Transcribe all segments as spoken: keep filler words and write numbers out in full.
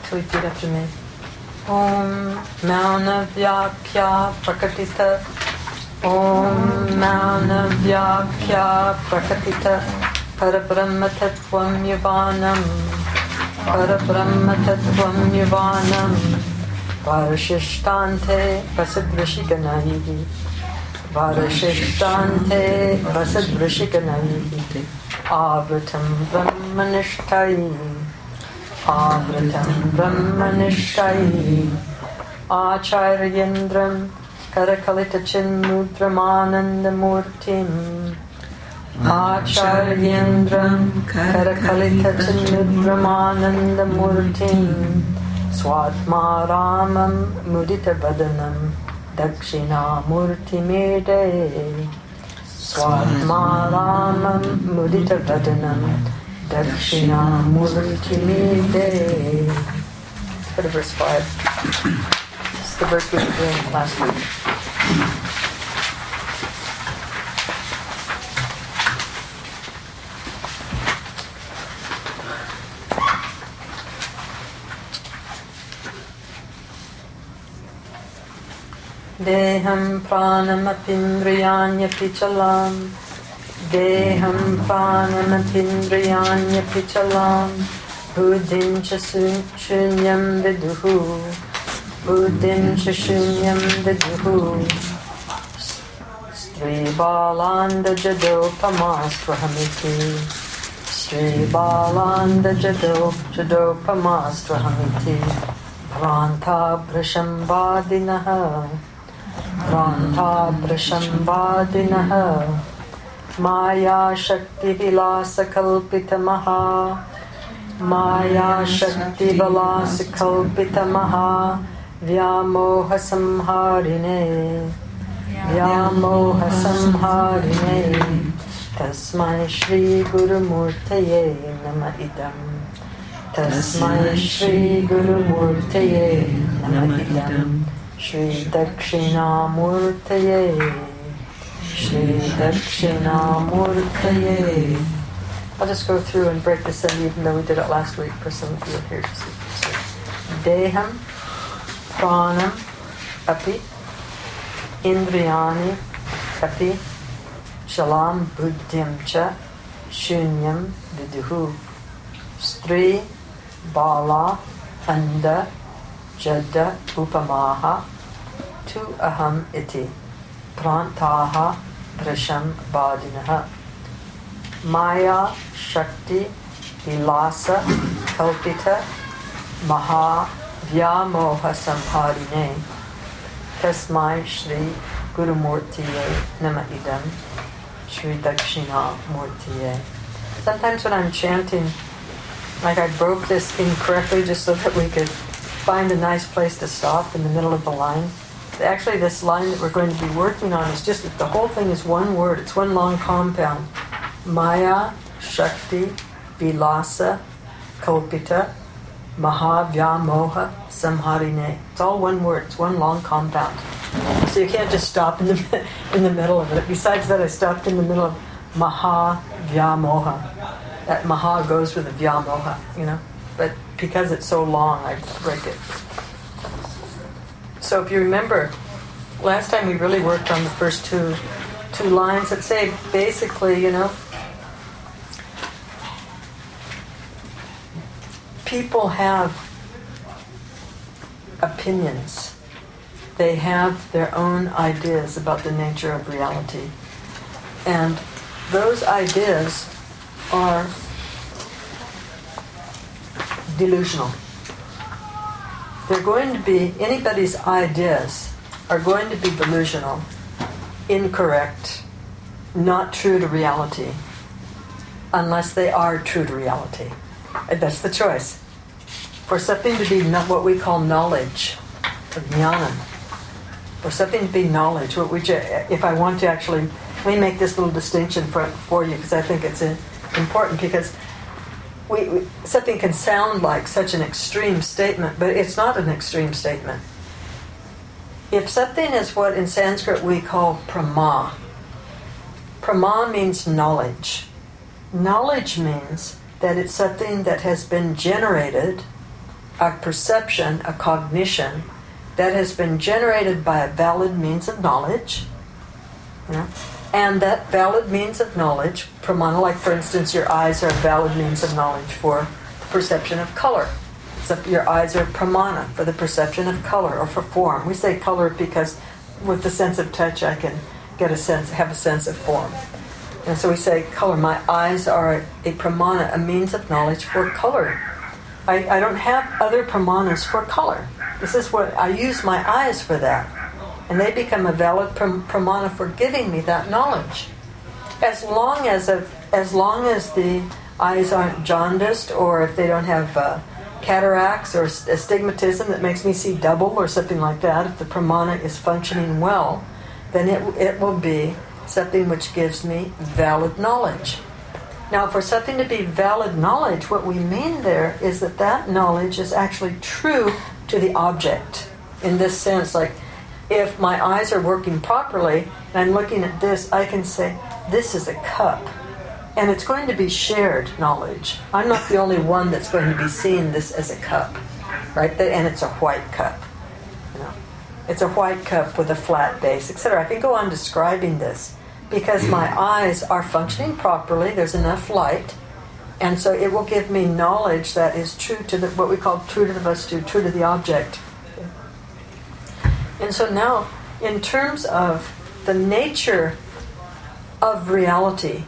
to repeat after me. Om Mauna Vyakya Prakatita. Om Mauna Vyakya Prakatita. Parabrahma Tattvam Yavanam. Parabrahma Tattvam Yavanam. Varashishtante Vasadvrishikanahi. Varashishtante Vasadvrishikanahi. Avritam Brahmanishtai. Avritam Brahmanishtai. Acharyendram Karakalita Chinmudramanandamurtim. Acharyendram Karakalita Chinmudramanandamurtim. Swatma Ramam Mudita Vadanam Dakshina Murti Mede. Swatma Ramam Mudita Vadanam Dakshina Murti Mede. Go to verse five. This is the verse we were doing last week. Deham pranamapindriyanya pichalam. Deham pranamapindriyanya pichalam. Buddhim cha shunyam viduhu. Buddhim cha shunyam viduhu. Stri balanda jadopamastvhamiti. Stri balanda jado jadopamastvhamiti. Pranta brashambadinaha. Pranta brashambadinaha. Maya Shakti Vilasa Kalpita Maha. Maya Shakti Vilasa Kalpita Maha. Vyamoha Samharine. Vyamoha Samharine. Tasmai Shri Guru Murtaye Nama Idam. Tasmai Shri Guru Murtaye Nama Idam. Shri Dakshina Murtaye. Shri Dakshina Murtaye. I'll just go through and break this in, even though we did it last week for some of you here to see. So, Deham, Pranam, Api, Indriyani, Api, Shalam, Buddhim Cha, Shunyam, Viduhu, Stri, Bala, Anda, Jada, Upamaha, Tu Aham Iti. Prantaha Prasham Badinaha. Maya Shakti Vilasa Kalpita Maha Vyamoha Samharine. Tasmai Shri Guru Murtiye Nama Idam. Shri Dakshina Murtiye. Sometimes when I'm chanting, like I broke this incorrectly just so that we could find a nice place to stop in the middle of the line. Actually, this line that we're going to be working on is just that the whole thing is one word. It's one long compound. Maya, Shakti, Vilasa, Kalpita, Mahavyamoha, Samharine. It's all one word. It's one long compound. So you can't just stop in the in the middle of it. Besides that, I stopped in the middle of Mahavyamoha. That Maha goes with the Vyamoha, you know. But because it's so long, I break it. So if you remember, last time we really worked on the first two two lines that say basically, you know, people have opinions. They have their own ideas about the nature of reality. And those ideas are delusional. They're going to be, anybody's ideas are going to be delusional, incorrect, not true to reality, unless they are true to reality. And that's the choice. For something to be not what we call knowledge, or jnana, for something to be knowledge, what we, if I want to actually, let me make this little distinction for, for you, because I think it's uh, important, because We, we, something can sound like such an extreme statement, but it's not an extreme statement. If something is what in Sanskrit we call prama, prama means knowledge. Knowledge means that it's something that has been generated a perception, a cognition that has been generated by a valid means of knowledge, you know, and that valid means of knowledge, pramana, like for instance your eyes are a valid means of knowledge for the perception of color. So your eyes are pramana for the perception of color or for form. We say color because with the sense of touch I can get a sense, have a sense of form. And so we say color. My eyes are a pramana, a means of knowledge for color. I, I don't have other pramanas for color. This is what I use my eyes for that. And they become a valid pram- pramana for giving me that knowledge. As long as a, as long as the eyes aren't jaundiced, or if they don't have uh, cataracts or astigmatism that makes me see double or something like that, if the pramana is functioning well, then it it will be something which gives me valid knowledge. Now, for something to be valid knowledge, what we mean there is that that knowledge is actually true to the object. In this sense, like, if my eyes are working properly, and I'm looking at this, I can say, this is a cup. And it's going to be shared knowledge. I'm not the only one that's going to be seeing this as a cup, right? And it's a white cup. You know, it's a white cup with a flat base, et cetera. I can go on describing this because my eyes are functioning properly. There's enough light, and so it will give me knowledge that is true to the, what we call true to the vastu, true to the object. And so now, in terms of the nature of reality,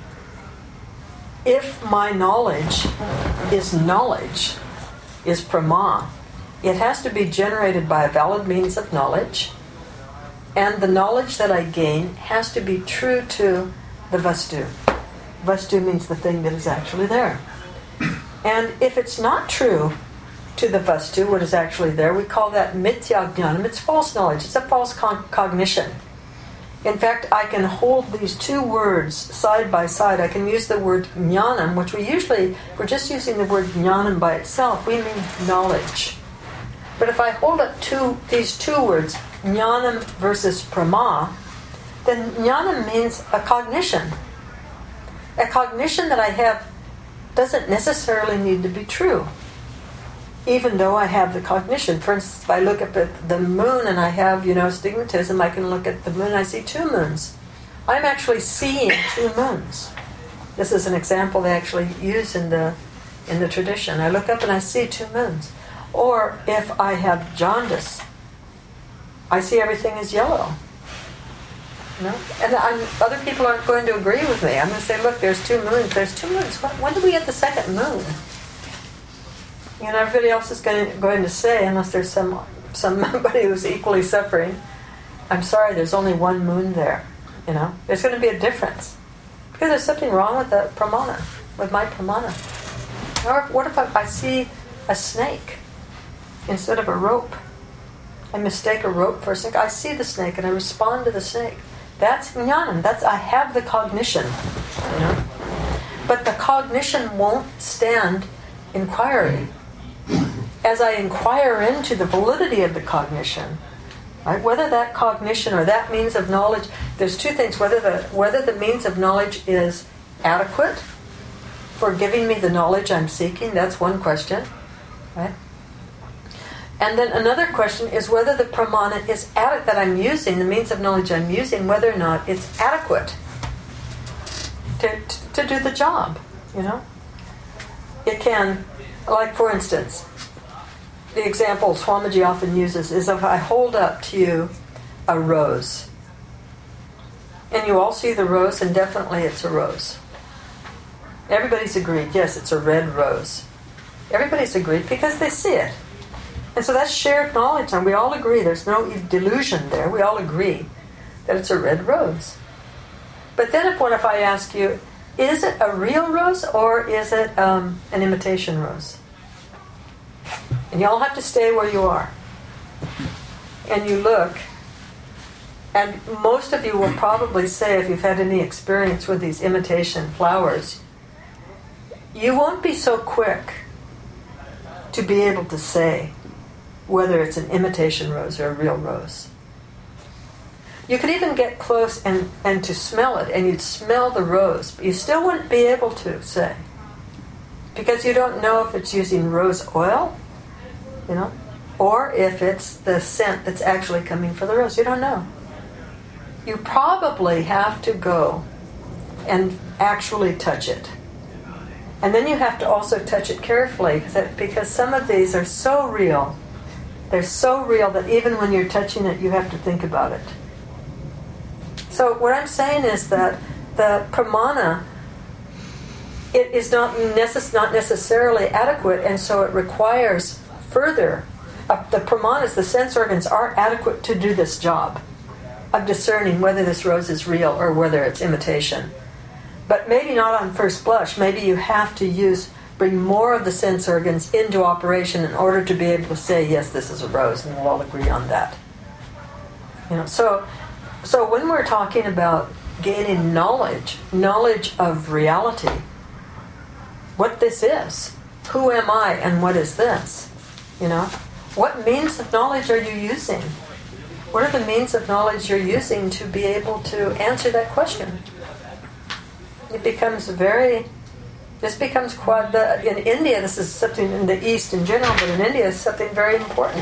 if my knowledge is knowledge, is prama, it has to be generated by a valid means of knowledge, and the knowledge that I gain has to be true to the vastu. Vastu means the thing that is actually there. And if it's not true to the vastu, what is actually there, we call that mithya jnanam. It's false knowledge. It's a false con- cognition. In fact, I can hold these two words side by side. I can use the word jnanam, which we usually, if we're just using the word jnanam by itself, we mean knowledge. But if I hold up two, these two words, jnanam versus prama, then jnanam means a cognition. A cognition that I have doesn't necessarily need to be true, even though I have the cognition. For instance, if I look up at the moon and I have, you know, astigmatism, I can look at the moon and I see two moons. I'm actually seeing two moons. This is an example they actually use in the in the tradition. I look up and I see two moons. Or if I have jaundice, I see everything as yellow. You know? And I'm, other people aren't going to agree with me. I'm going to say, look, there's two moons. There's two moons. When do we get the second moon? You know, everybody else is going to, going to say, unless there's some somebody who's equally suffering, I'm sorry, there's only one moon there. You know, there's going to be a difference because there's something wrong with the pramana, with my pramana. Or what if I, I see a snake instead of a rope? I mistake a rope for a snake. I see the snake and I respond to the snake. That's jnanam. That's I have the cognition. You know, but the cognition won't stand inquiry. As I inquire into the validity of the cognition, right, whether that cognition or that means of knowledge, there's two things: whether the whether the means of knowledge is adequate for giving me the knowledge I'm seeking. That's one question, right? And then another question is whether the pramana is adequate that I'm using, the means of knowledge I'm using, whether or not it's adequate to, to, to do the job, you know? It can, like for instance, the example Swamiji often uses is if I hold up to you a rose, and you all see the rose, and definitely it's a rose. Everybody's agreed, yes, it's a red rose. Everybody's agreed because they see it. And so that's shared knowledge, and we all agree. There's no delusion there. We all agree that it's a red rose. But then if, what if I ask you, is it a real rose or is it um, an imitation rose? And you all have to stay where you are. And you look, and most of you will probably say, if you've had any experience with these imitation flowers, you won't be so quick to be able to say whether it's an imitation rose or a real rose. You could even get close and, and to smell it, and you'd smell the rose, but you still wouldn't be able to say, because you don't know if it's using rose oil you know, or if it's the scent that's actually coming for the rose. You don't know. You probably have to go and actually touch it. And then you have to also touch it carefully, because some of these are so real. They're so real that even when you're touching it, you have to think about it. So what I'm saying is that the pramana, it is not, necess- not necessarily adequate, and so it requires further. Uh, the pramanas, the sense organs, are adequate to do this job of discerning whether this rose is real or whether it's imitation. But maybe not on first blush. Maybe you have to use, bring more of the sense organs into operation in order to be able to say, yes, this is a rose, and we'll all agree on that. You know, so, so when we're talking about gaining knowledge, knowledge of reality, what this is, who am I and what is this? You know, what means of knowledge are you using? What are the means of knowledge you're using to be able to answer that question? It becomes very, this becomes quite, the, in India, this is something in the East in general, but in India it's something very important.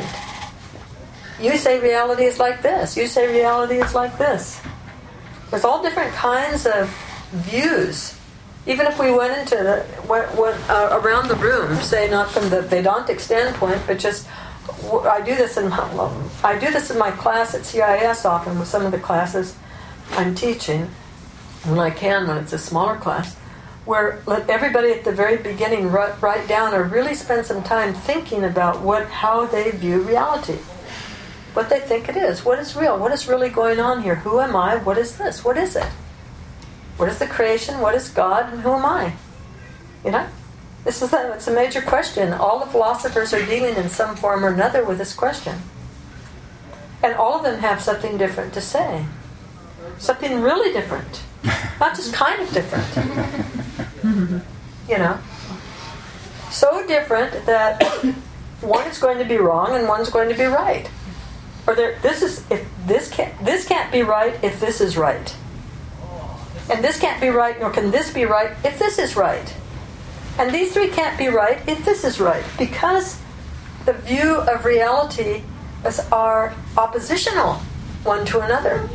You say reality is like this. You say reality is like this. There's all different kinds of views. Even if we went into the, went, went uh, around the room, say not from the Vedantic standpoint, but just, I do this in my, well, I do this in my class at C I S often with some of the classes I'm teaching, when I can, when it's a smaller class, where let everybody at the very beginning write, write down or really spend some time thinking about what, how they view reality, what they think it is, what is real, what is really going on here, who am I, what is this, what is it, what is the creation, what is God, and who am I? You know, this is a, it's a major question. All the philosophers are dealing in some form or another with this question, and all of them have something different to say, something really different. Not just kind of different. You know? So different that one is going to be wrong and one's going to be right. Or there, this is if this can't this can't be right if this is right. And this can't be right, nor can this be right if this is right. And these three can't be right if this is right. Because the view of reality is are oppositional one to another.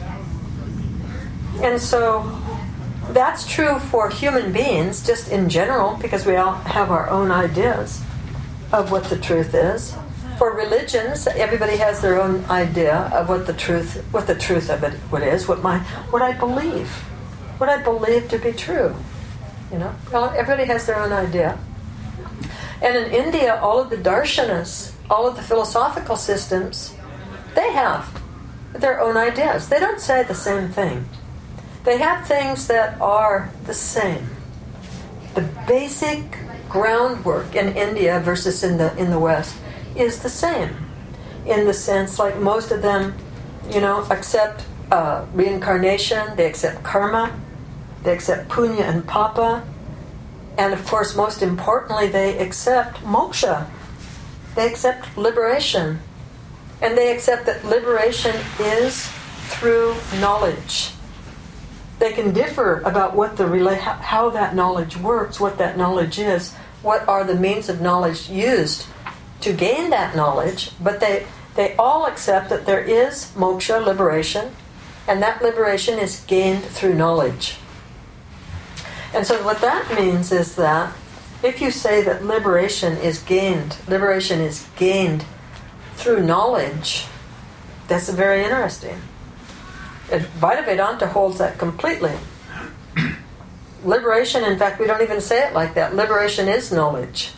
And so that's true for human beings, just in general, because we all have our own ideas of what the truth is. For religions, everybody has their own idea of what the truth, what the truth of it what is, what my, what I believe, what I believe to be true. You know, everybody has their own idea. And in India, all of the darshanas, all of the philosophical systems, they have their own ideas. They don't say the same thing. They have things that are the same. The basic groundwork in India versus in the in the West is the same, in the sense like most of them, you know, accept uh, reincarnation. They accept karma. They accept punya and papa, and of course, most importantly, they accept moksha. They accept liberation, and they accept that liberation is through knowledge. They can differ about what the rela- how that knowledge works, what that knowledge is, what are the means of knowledge used to gain that knowledge, but they, they all accept that there is moksha, liberation, and that liberation is gained through knowledge. And so what that means is that if you say that liberation is gained, liberation is gained through knowledge, that's very interesting. Advaita Vedanta holds that completely. Liberation, in fact, we don't even say it like that. Liberation is knowledge.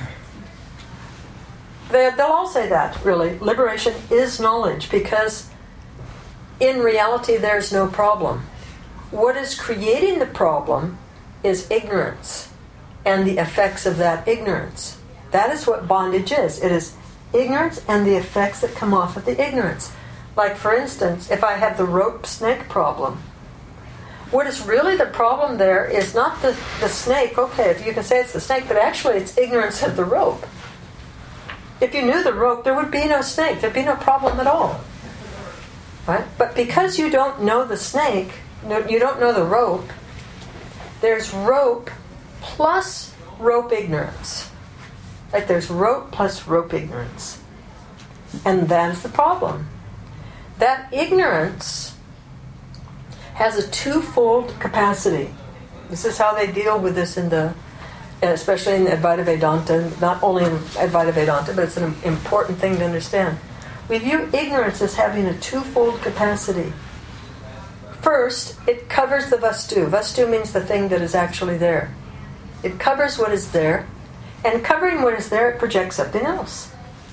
They, they'll all say that, really. Liberation is knowledge, because in reality there's no problem. What is creating the problem is ignorance and the effects of that ignorance. That is what bondage is. It is ignorance and the effects that come off of the ignorance. Like, for instance, if I have the rope snake problem, what is really the problem there is not the, the snake. Okay, if you can say it's the snake, but actually it's ignorance of the rope. If you knew the rope, there would be no snake. There'd be no problem at all. Right? But because you don't know the snake, you don't know the rope, there's rope plus rope ignorance. Like there's rope plus rope ignorance. And that is the problem. That ignorance has a twofold capacity. This is how they deal with this in the, especially in Advaita Vedanta, not only in Advaita Vedanta, but it's an important thing to understand. We view ignorance as having a twofold capacity. First, it covers the vastu. Vastu means the thing that is actually there. It covers what is there, and covering what is there, it projects something else.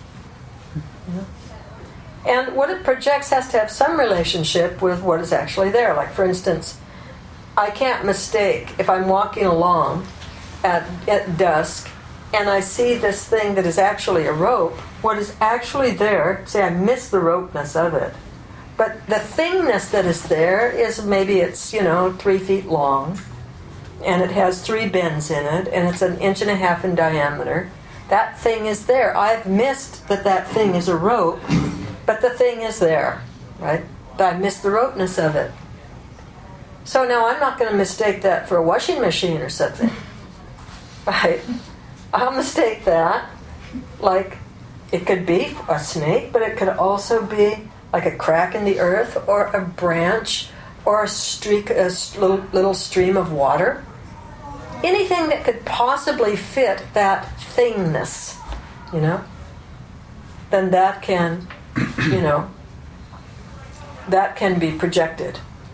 And what it projects has to have some relationship with what is actually there. Like, for instance, I can't mistake if I'm walking along at, at dusk and I see this thing that is actually a rope. What is actually there, say I miss the ropeness of it, but the thingness that is there is maybe it's, you know, three feet long, and it has three bends in it, and it's an inch and a half in diameter. That thing is there. I've missed that that thing is a rope, but the thing is there, right? But I missed the ropeness of it. So now I'm not going to mistake that for a washing machine or something, right? I'll mistake that like it could be a snake, but it could also be like a crack in the earth or a branch or a streak, a little, little stream of water. Anything that could possibly fit that thingness, you know, then that can, you know, that can be projected.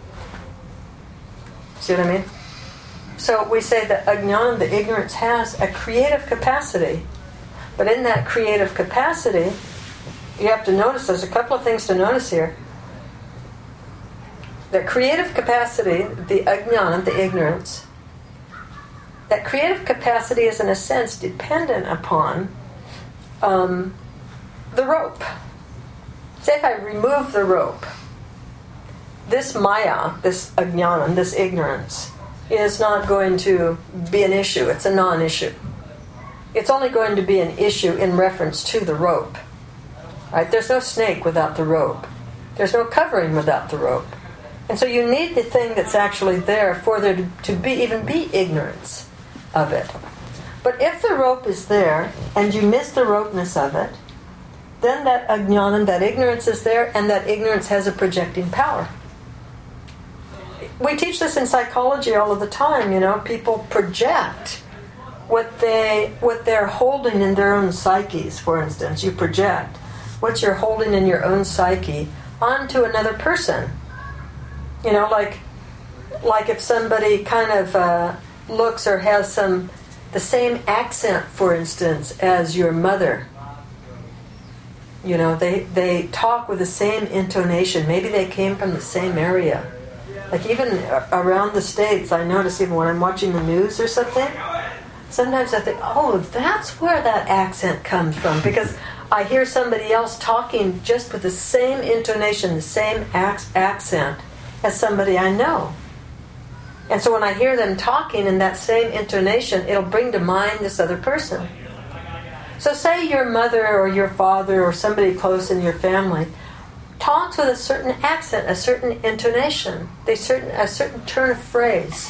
See what I mean? So we say that ajnana, the ignorance, has a creative capacity. But in that creative capacity, you have to notice, there's a couple of things to notice here. The creative capacity, the ajnana, the ignorance, that creative capacity is in a sense dependent upon um, the rope. Say if I remove the rope, this maya, this ajnana, this ignorance, is not going to be an issue. It's a non-issue. It's only going to be an issue in reference to the rope. Right? There's no snake without the rope. There's no covering without the rope. And so you need the thing that's actually there for there to, to be even be ignorance of it. But if the rope is there and you miss the ropeness of it, then that ajnana, that ignorance is there, and that ignorance has a projecting power. We teach this in psychology all of the time, you know, people project what they what they're holding in their own psyches, for instance. You project what you're holding in your own psyche onto another person. You know, like like if somebody kind of uh, looks or has some the same accent, for instance, as your mother. You know, they, they talk with the same intonation. Maybe they came from the same area. Like even around the States, I notice even when I'm watching the news or something, sometimes I think, oh, that's where that accent comes from. Because I hear somebody else talking just with the same intonation, the same ac- accent as somebody I know. And so when I hear them talking in that same intonation, it'll bring to mind this other person. So say your mother or your father or somebody close in your family talks with a certain accent, a certain intonation, they certain a certain turn of phrase.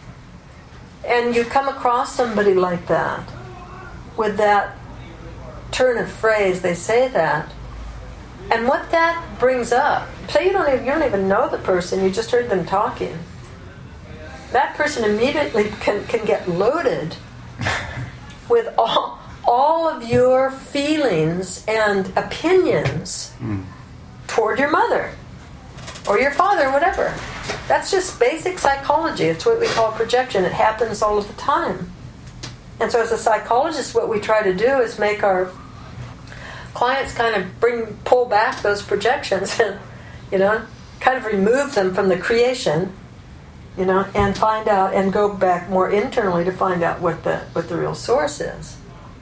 And you come across somebody like that, with that turn of phrase, they say that. And what that brings up, say you don't even, you don't even know the person, you just heard them talking. That person immediately can, can get loaded with all, all of your feelings and opinions mm. toward your mother or your father, whatever. That's just basic psychology. It's what we call projection. It happens all of the time. And so as a psychologist, what we try to do is make our clients kind of bring, pull back those projections and, you know, kind of remove them from the creation, you know, and find out and go back more internally to find out what the what the real source is.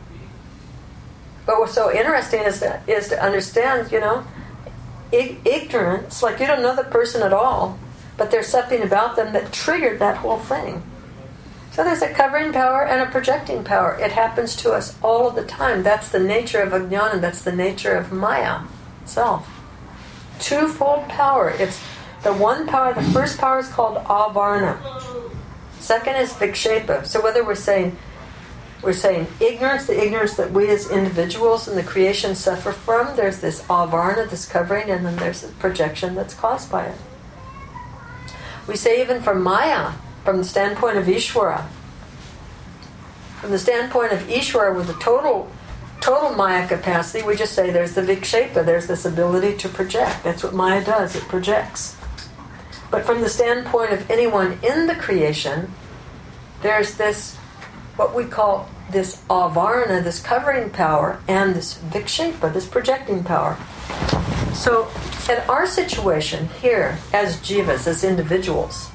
But what's so interesting is to, is to understand, you know, ig- ignorance, like you don't know the person at all, but there's something about them that triggered that whole thing. So there's a covering power and a projecting power. It happens to us all of the time. That's the nature of ajnana. That's the nature of maya itself. Twofold power. It's the one power, the first power is called avarna. Second is vikshepa. So whether we're saying we're saying ignorance, the ignorance that we as individuals in the creation suffer from. There's this avarna, this covering, and then there's the projection that's caused by it. We say even from Maya, from the standpoint of Ishvara, from the standpoint of Ishvara with the total total Maya capacity, we just say there's the Vikshepa, there's this ability to project. That's what Maya does, it projects. But from the standpoint of anyone in the creation, there's this, what we call this avarna, this covering power, and this Vikshepa, this projecting power. So, in our situation here, as jivas, as individuals,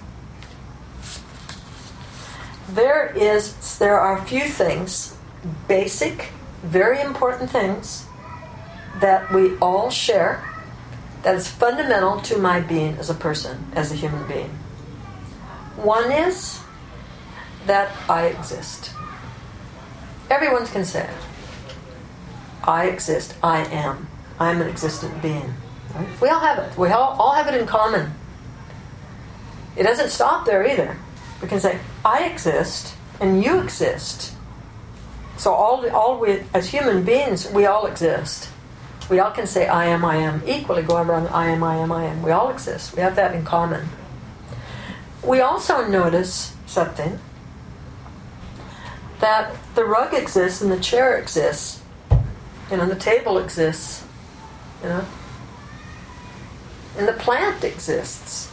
there is, there are a few things, basic, very important things, that we all share, that is fundamental to my being as a person, as a human being. One is that I exist. Everyone can say it. I exist. I am. I'm an existent being. Right? We all have it. We all, all have it in common. It doesn't stop there either. We can say, I exist and you exist. So all, all we, as human beings, we all exist. We all can say, I am, I am, equally go around, I am, I am, I am. We all exist. We have that in common. We also notice something, that the rug exists and the chair exists. You know, the table exists. You know, and the plant exists.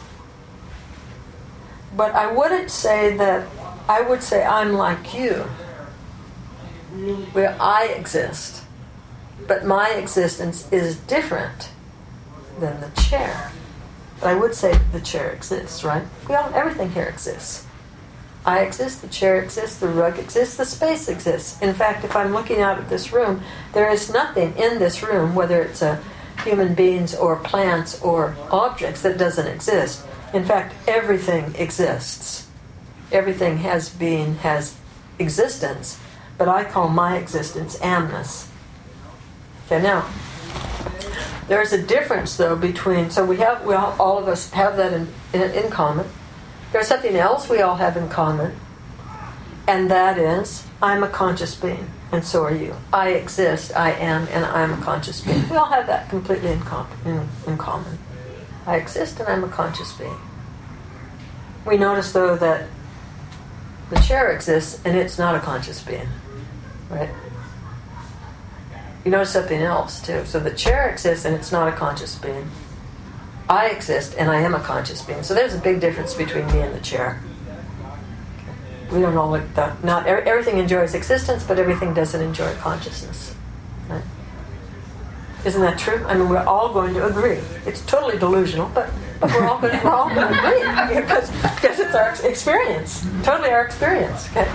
But I wouldn't say that, I would say I'm like you, where I exist. But my existence is different than the chair. But I would say the chair exists, right? We all, everything here exists. I exist, the chair exists, the rug exists, the space exists. In fact, if I'm looking out at this room, there is nothing in this room, whether it's a human beings or plants or objects, that doesn't exist. In fact, everything exists. Everything has being, has existence. But I call my existence amness. Okay, now, there's a difference, though, between... So we have, we all, all of us have that in, in, in common. There's something else we all have in common, and that is, I'm a conscious being, and so are you. I exist, I am, and I'm a conscious being. We all have that completely in, com- in, in common. I exist, and I'm a conscious being. We notice, though, that the chair exists, and it's not a conscious being, right? You notice something else, too. So the chair exists, and it's not a conscious being. I exist, and I am a conscious being. So there's a big difference between me and the chair. We don't all look that. Not everything enjoys existence, but everything doesn't enjoy consciousness. Right? Isn't that true? I mean, we're all going to agree. It's totally delusional, but, but we're all going to, we're all going to agree because because it's our experience, totally our experience. Okay.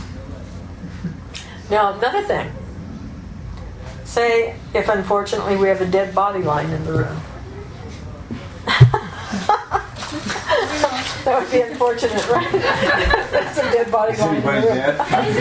Now, another thing. Say, if unfortunately we have a dead body lying in the room. That would be unfortunate, right? That's a dead body lying in the room.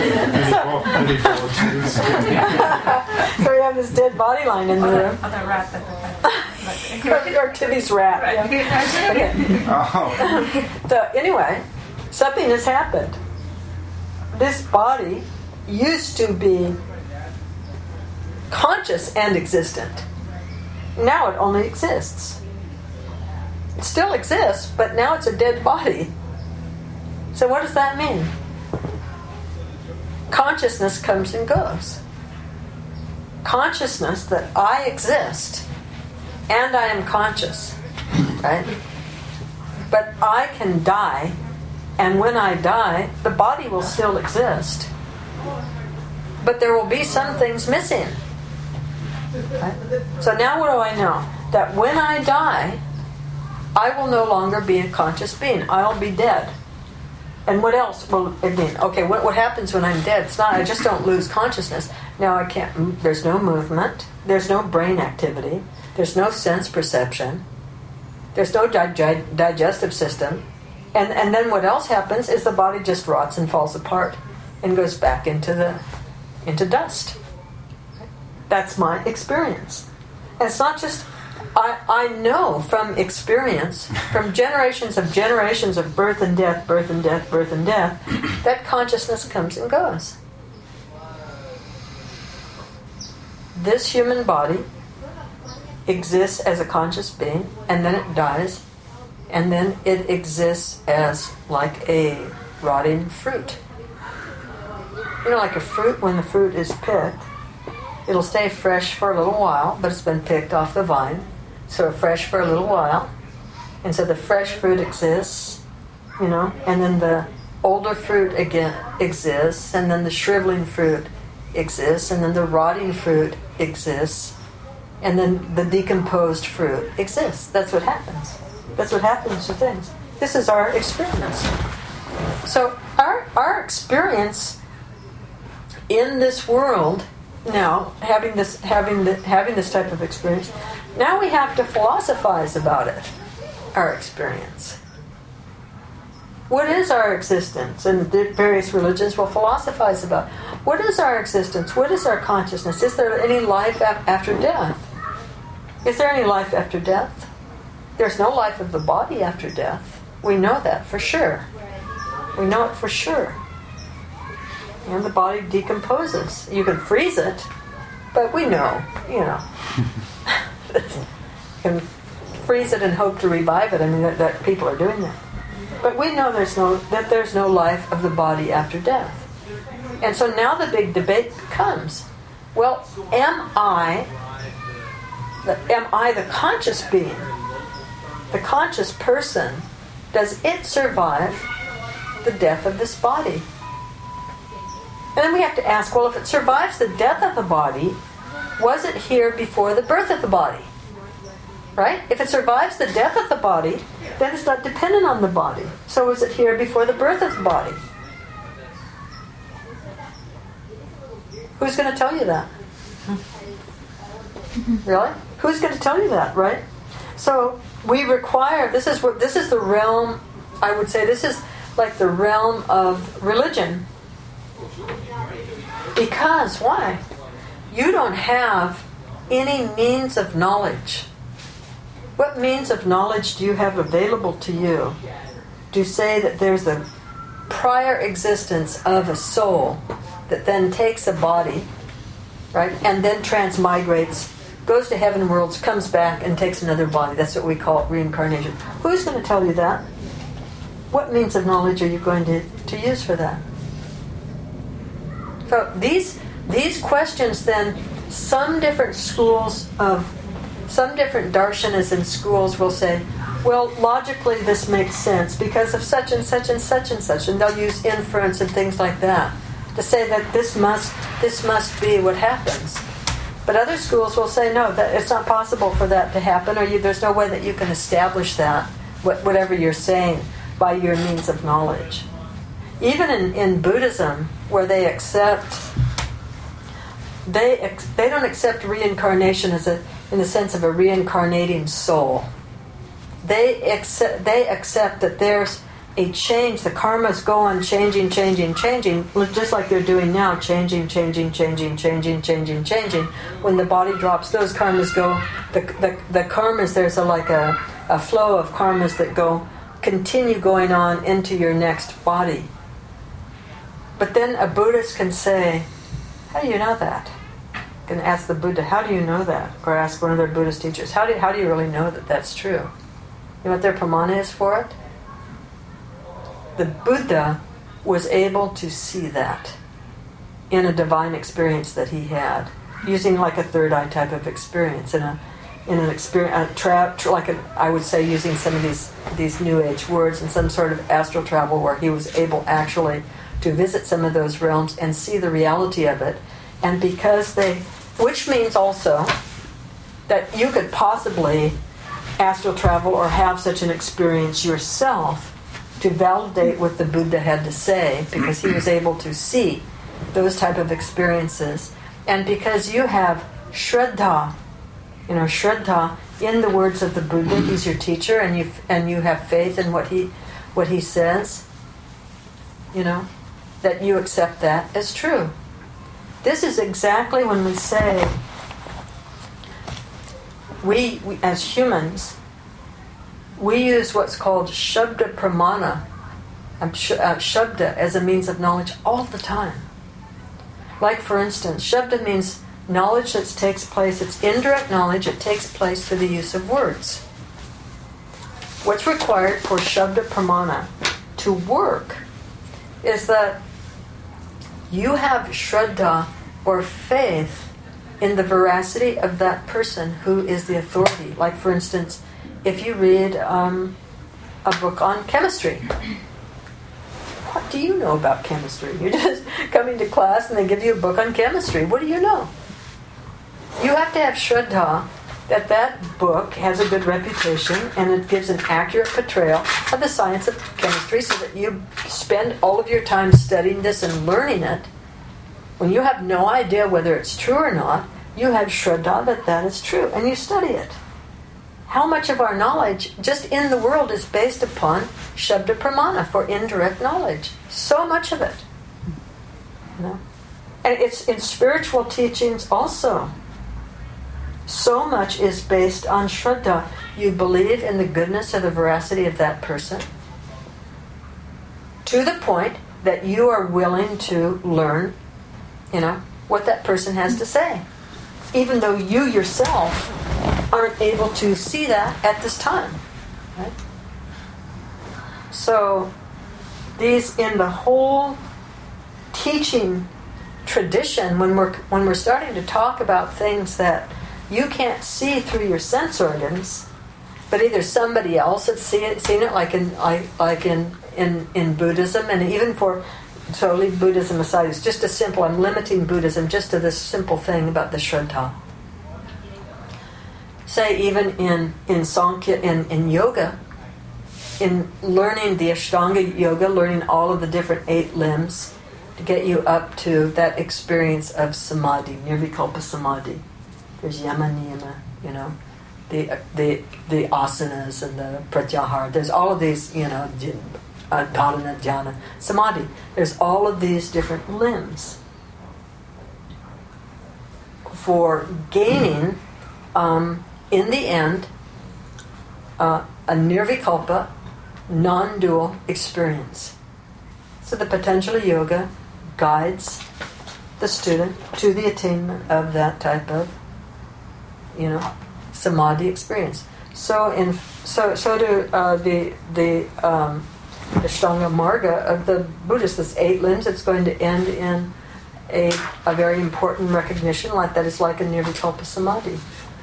So we have this dead body lying in the room. Oh, the rat. Or Timmy's rat. Yeah. Okay. So anyway, something has happened. This body used to be conscious and existent. Now it only exists. It still exists, but now it's a dead body. So what does that mean? Consciousness comes and goes. Consciousness that I exist and I am conscious, right? But I can die, and when I die, the body will still exist. But there will be some things missing. Right? So now what do I know? That when I die, I will no longer be a conscious being. I'll be dead. And what else will it mean? Okay, what, what happens when I'm dead? It's not, I just don't lose consciousness. Now I can't, there's no movement. There's no brain activity. There's no sense perception. There's no dig- digestive system. And, and then what else happens is the body just rots and falls apart and goes back into the into dust. That's my experience. And it's not just, I, I know from experience, from generations of generations of birth and death, birth and death, birth and death, that consciousness comes and goes. this human body exists as a conscious being, and then it dies, and then it exists as like a rotting fruit. You know, like a fruit, when the fruit is picked, it'll stay fresh for a little while, but it's been picked off the vine, so fresh for a little while. And so the fresh fruit exists, you know, and then the older fruit again exists, and then the shriveling fruit exists, and then the rotting fruit exists, and then the decomposed fruit exists. That's what happens. That's what happens to things. This is our experience. So our our experience in this world now, having this having the, having this type of experience, now we have to philosophize about it. Our experience. What is our existence? And the various religions will philosophize about what is our existence? What is our consciousness? Is there any life a- after death? Is there any life after death? There's no life of the body after death. We know that for sure. We know it for sure. And the body decomposes. You can freeze it, but we know, you know. You can freeze it and hope to revive it. I mean, that, that people are doing that. But we know there's no that there's no life of the body after death. And so now the big debate comes. Well, am I the, am I the conscious being? The conscious person, does it survive the death of this body? And then we have to ask, well, if it survives the death of the body, was it here before the birth of the body? Right? If it survives the death of the body, then it's not dependent on the body. So was it here before the birth of the body? Who's going to tell you that? Really? Who's going to tell you that, right? So we require, this is what this is the realm, I would say this is like the realm of religion. Because, why? You don't have any means of knowledge. What means of knowledge do you have available to you to say that there's a prior existence of a soul that then takes a body, right, and then transmigrates, goes to heaven worlds, comes back and takes another body? That's what we call reincarnation. Who's going to tell you that? What means of knowledge are you going to, to use for that? So these these questions then, some different schools of Some different darshanas in schools will say, well, logically this makes sense because of such and such and such and such, and they'll use inference and things like that to say that this must this must be what happens. But other schools will say, no, that it's not possible for that to happen, or you, there's no way that you can establish that, what, whatever you're saying, by your means of knowledge. Even in, in Buddhism, where they accept, they they don't accept reincarnation as a in the sense of a reincarnating soul. They accept, they accept that there's a change. The karmas go on changing, changing, changing, just like they're doing now, changing, changing, changing, changing, changing, changing. When the body drops, those karmas go, the the, the karmas, there's a, like a, a flow of karmas that go, continue going on into your next body. But then a Buddhist can say, how do you know that? Can ask the Buddha, how do you know that? Or ask one of their Buddhist teachers, how do, how do you really know that that's true? You know what their pramana is for it? The Buddha was able to see that in a divine experience that he had, using like a third eye type of experience, in a in an experience, a tra- tra- like a, I would say, using some of these these New Age words, and some sort of astral travel where he was able actually to visit some of those realms and see the reality of it. And because they, which means also that you could possibly astral travel or have such an experience yourself to validate what the Buddha had to say, because he was able to see those type of experiences. And because you have Shraddha, you know, Shraddha in the words of the Buddha, he's your teacher, and you and you have faith in what he what he says, you know, that you accept that as true. This is exactly when we say, we, we as humans, we use what's called Shabda Pramana, uh, Shabda as a means of knowledge all the time. Like, for instance, Shabda means knowledge that takes place, it's indirect knowledge, it takes place through the use of words. What's required for Shabda Pramana to work is that you have Shraddha or faith in the veracity of that person who is the authority. Like, for instance, if you read um, a book on chemistry, what do you know about chemistry? You're just coming to class and they give you a book on chemistry. What do you know? You have to have Shraddha that that book has a good reputation and it gives an accurate portrayal of the science of chemistry, so that you spend all of your time studying this and learning it. When you have no idea whether it's true or not, you have Shraddha that that is true, and you study it. How much of our knowledge just in the world is based upon Shabda Pramana for indirect knowledge? So much of it. You know? And it's in spiritual teachings also. So much is based on Shraddha. You believe in the goodness or the veracity of that person to the point that you are willing to learn, you know, what that person has to say, even though you yourself aren't able to see that at this time. Right? So these, in the whole teaching tradition, when we're when we're starting to talk about things that you can't see through your sense organs, but either somebody else has seen it, seen it like in like, like in, in in Buddhism, and even for, so I'll leave Buddhism aside. It's just a simple, I'm limiting Buddhism just to this simple thing about the Shraddha. Say even in, in Sankhya, in, in yoga, in learning the Ashtanga yoga, learning all of the different eight limbs to get you up to that experience of samadhi, nirvikalpa samadhi. There's yama niyama, you know, the the the asanas and the pratyahara. There's all of these, you know, uh, dharana, dhyana, samadhi. There's all of these different limbs for gaining, um, in the end, uh, a nirvikalpa, non-dual experience. So the Patanjali Yoga guides the student to the attainment of that type of, you know, samadhi experience. So in so so do uh, the the um, Ashtanga Marga of the Buddhists. This eight limbs. It's going to end in a a very important recognition, like that is like a nirvikalpa samadhi.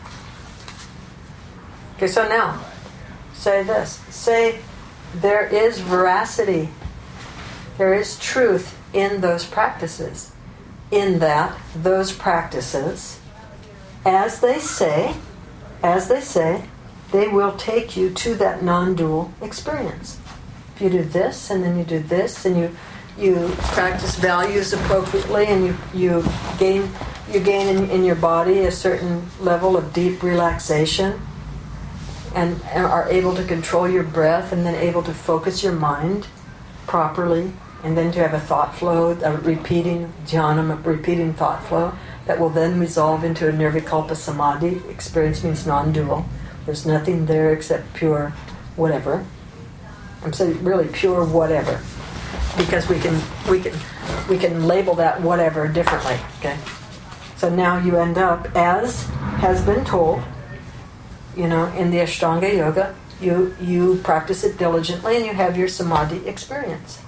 Okay, so now say this. Say there is veracity. There is truth in those practices. In that those practices, as they say, as they say, they will take you to that non-dual experience. If you do this, and then you do this, and you you practice values appropriately, and you you gain you gain in, in your body a certain level of deep relaxation, and, and are able to control your breath, and then able to focus your mind properly, and then to have a thought flow, a repeating jhana, a repeating thought flow, that will then resolve into a nirvikalpa samadhi. Experience means non-dual. There's nothing there except pure whatever. I'm saying really pure whatever, because we can we can we can label that whatever differently. Okay, so now you end up, as has been told, you know, in the Ashtanga Yoga, you you practice it diligently and you have your samadhi experience.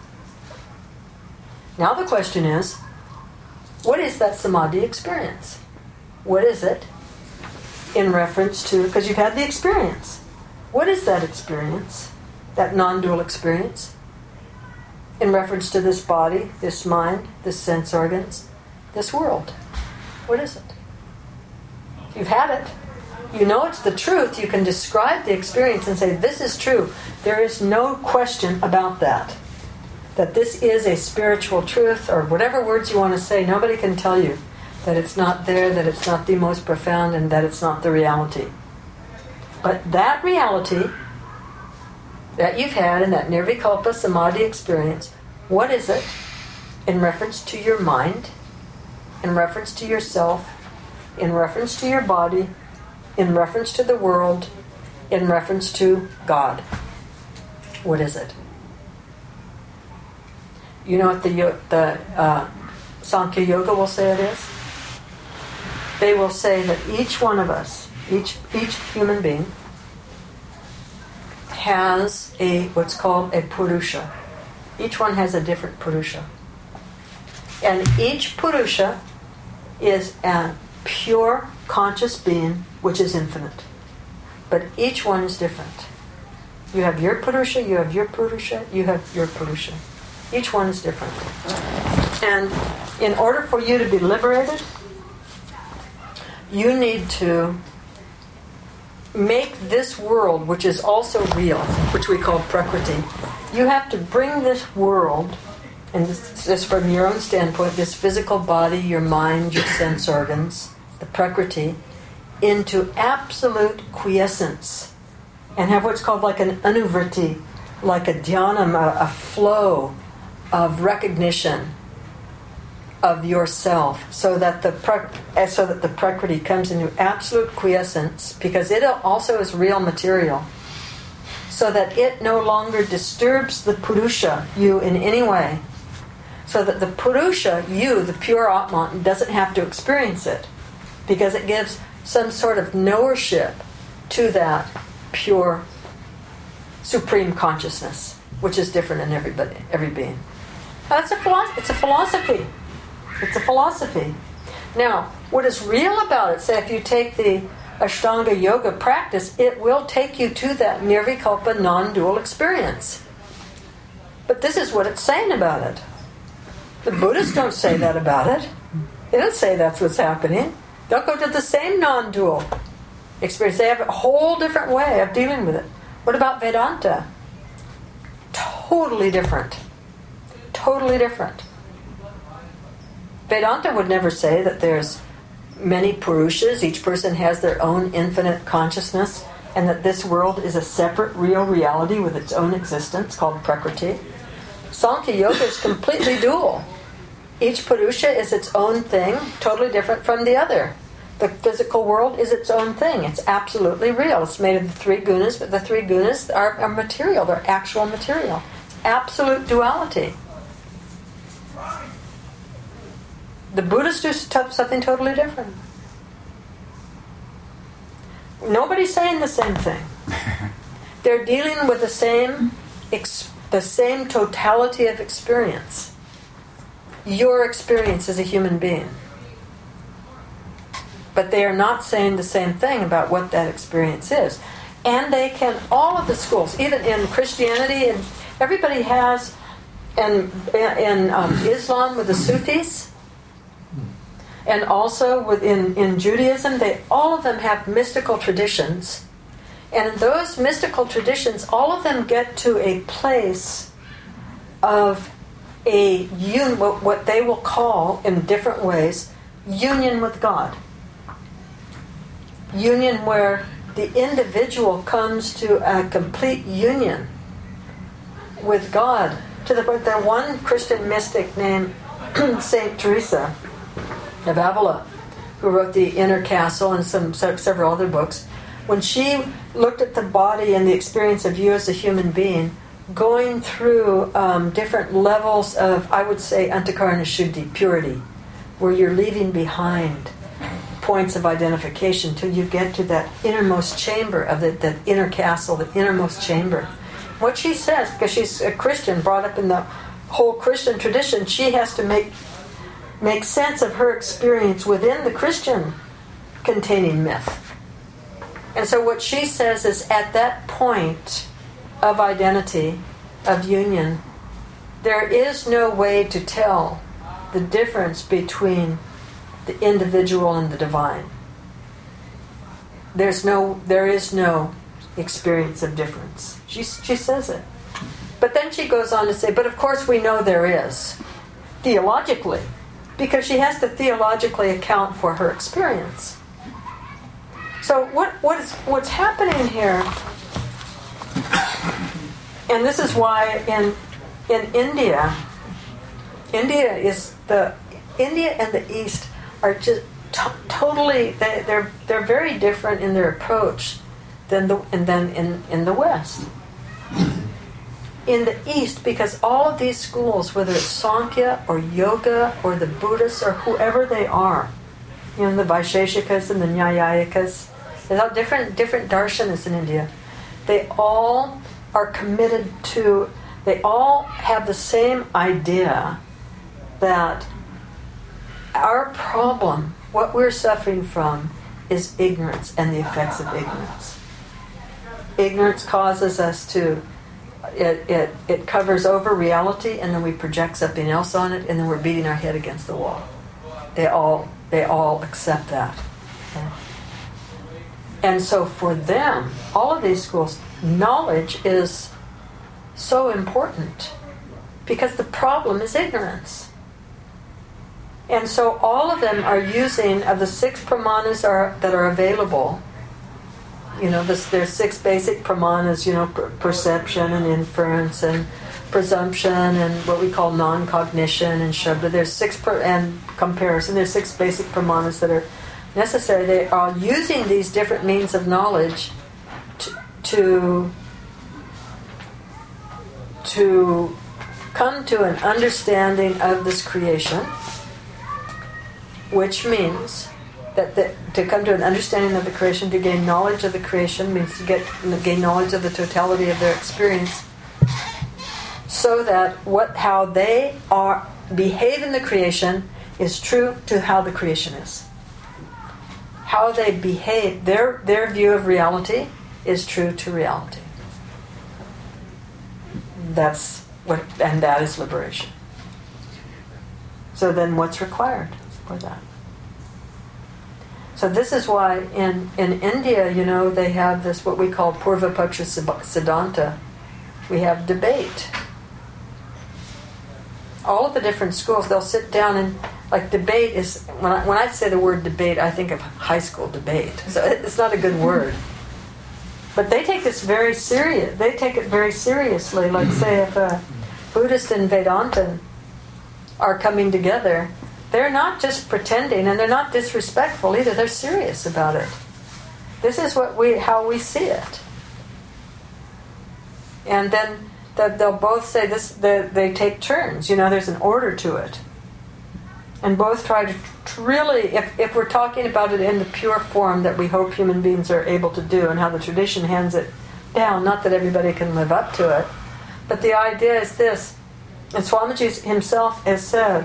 Now the question is, what is that samadhi experience? What is it in reference to, because you've had the experience. What is that experience, that non-dual experience, in reference to this body, this mind, this sense organs, this world? What is it? You've had it. You know it's the truth. You can describe the experience and say, this is true. There is no question about that. That this is a spiritual truth, or whatever words you want to say. Nobody can tell you that it's not there, that it's not the most profound, and that it's not the reality. But that reality that you've had in that nirvikalpa samadhi experience, what is it in reference to your mind, in reference to yourself, in reference to your body, in reference to the world, in reference to God? What is it? You know what the the uh, Sankhya Yoga will say it is? they will say that each one of us, each each human being, has a what's called a Purusha. Each one has a different Purusha. And each Purusha is a pure conscious being which is infinite. But each one is different. You have your Purusha, you have your Purusha, you have your Purusha. Each one is different. And in order for you to be liberated, you need to make this world, which is also real, which we call Prakriti, you have to bring this world, and this is from your own standpoint, this physical body, your mind, your sense organs, the Prakriti, into absolute quiescence, and have what's called like an anuvriti, like a dhyanam, a, a flow of recognition of yourself, so that the so that the Prakriti comes into absolute quiescence, because it also is real material, so that it no longer disturbs the Purusha, you, in any way, so that the Purusha, you, the pure Atman, doesn't have to experience it, because it gives some sort of knowership to that pure supreme consciousness, which is different in everybody, every being. That's a philosophy. It's a philosophy. It's a philosophy. Now, what is real about it, say if you take the Ashtanga Yoga practice, it will take you to that nirvikalpa non-dual experience. But this is what it's saying about it. The Buddhists don't say that about it. They don't say that's what's happening. They'll go to the same non-dual experience. They have a whole different way of dealing with it. What about Vedanta? Totally different. Totally different. Vedanta would never say that there's many Purushas, each person has their own infinite consciousness, and that this world is a separate real reality with its own existence called Prakriti. Sankhya Yoga is completely dual. Each Purusha is its own thing, totally different from the other. The physical world is its own thing. It's absolutely real. It's made of the three gunas, but the three gunas are, are material. They're actual material. It's absolute duality. The Buddhists do something totally different. Nobody's saying the same thing. They're dealing with the same, ex- the same totality of experience. Your experience as a human being. But they are not saying the same thing about what that experience is. And they can, all of the schools, even in Christianity, and everybody has, and in um, Islam with the Sufis, and also within in Judaism, they all of them have mystical traditions. And in those mystical traditions, all of them get to a place of a un, what, what they will call, in different ways, union with God. Union where the individual comes to a complete union with God. To the point that one Christian mystic named Saint Teresa of Avila, who wrote The Inner Castle and some several other books, when she looked at the body and the experience of you as a human being, going through um, different levels of, I would say, antakarana shuddhi, purity, where you're leaving behind points of identification till you get to that innermost chamber of the, that inner castle, the innermost chamber. What she says, because she's a Christian, brought up in the whole Christian tradition, she has to make make sense of her experience within the Christian containing myth. And so what she says is, at that point of identity, of union, there is no way to tell the difference between the individual and the divine. There's no, there is no experience of difference. She, she says it. But then she goes on to say, but of course we know there is, theologically, because she has to theologically account for her experience. So what what is what's happening here, and this is why in in India, India is the India and the East are just to- totally they, they're they're very different in their approach than the and then in, in the West. In the East, because all of these schools, whether it's Sankhya or Yoga or the Buddhists or whoever they are, you know, the Vaisheshikas and the Nyayayikas. There's all different different darshanas in India. They all are committed to, they all have the same idea that our problem, what we're suffering from, is ignorance and the effects of ignorance. Ignorance causes us to, it, it, it covers over reality, and then we project something else on it, and then we're beating our head against the wall. They all, they all accept that. Okay? And so for them, all of these schools, knowledge is so important because the problem is ignorance. And so all of them are using, of the six pramanas are, that are available, you know, this, there's six basic pramanas, you know, per- perception and inference and presumption and what we call non-cognition and shabda. There's six, per, and comparison, there's six basic pramanas that are necessary. They are using these different means of knowledge to, to, to come to an understanding of this creation, which means that the, to come to an understanding of the creation, to gain knowledge of the creation, means to get gain knowledge of the totality of their experience, so that what how they are behave in the creation is true to how the creation is. How they behave, their their view of reality is true to reality. That's what, and that is liberation. So then what's required for that? So this is why in, in India, you know, they have this, what we call Purva Paksha Siddhanta. We have debate. All of the different schools, they'll sit down and, like, debate is, when I, when I say the word debate, I think of high school debate. So it's not a good word. But they take this very serious. They take it very seriously. Like, say, if a Buddhist and Vedantin are coming together, they're not just pretending, and they're not disrespectful either. They're serious about it. This is what we, how we see it. And then the, they'll both say this. They, they take turns. You know, there's an order to it. And both try to, to really, if, if we're talking about it in the pure form that we hope human beings are able to do, and how the tradition hands it down, not that everybody can live up to it, but the idea is this, and Swamiji himself has said,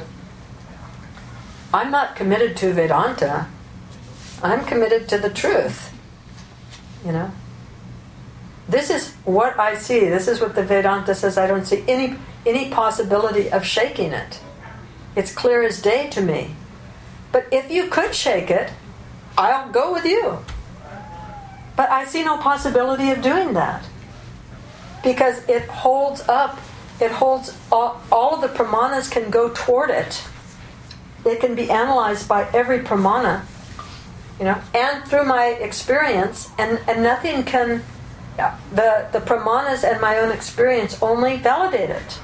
I'm not committed to Vedanta, I'm committed to the truth. You know? This is what I see, this is what the Vedanta says, I don't see any any possibility of shaking it. It's clear as day to me. But if you could shake it, I'll go with you. But I see no possibility of doing that. Because it holds up, it holds, all, all of the pramanas can go toward it. It can be analyzed by every pramana, you know, and through my experience, and, and nothing can, the, the pramanas and my own experience only validate it.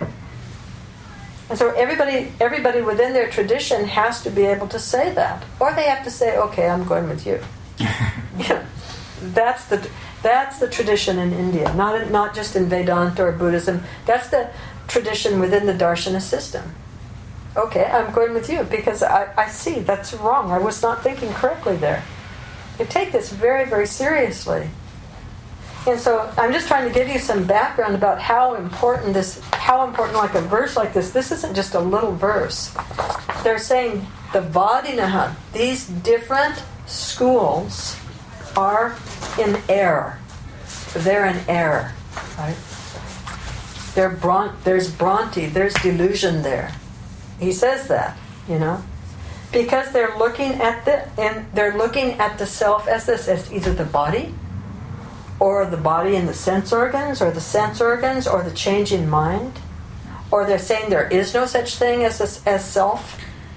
And so everybody everybody within their tradition has to be able to say that. Or they have to say, okay, I'm going with you. Yeah. That's the that's the tradition in India, not in, not just in Vedanta or Buddhism. That's the tradition within the Darshana system. Okay, I'm going with you because I, I see that's wrong. I was not thinking correctly there. They take this very, very seriously. And so I'm just trying to give you some background about how important this, how important like a verse like this, this isn't just a little verse. They're saying the Vadinaha, these different schools are in error. They're in error, right? They're Bron- there's Bhranti, there's delusion there. He says that, you know, because they're looking at the and they're looking at the self as this, as either the body, or the body and the sense organs, or the sense organs, or the changing mind, or they're saying there is no such thing as a, as self.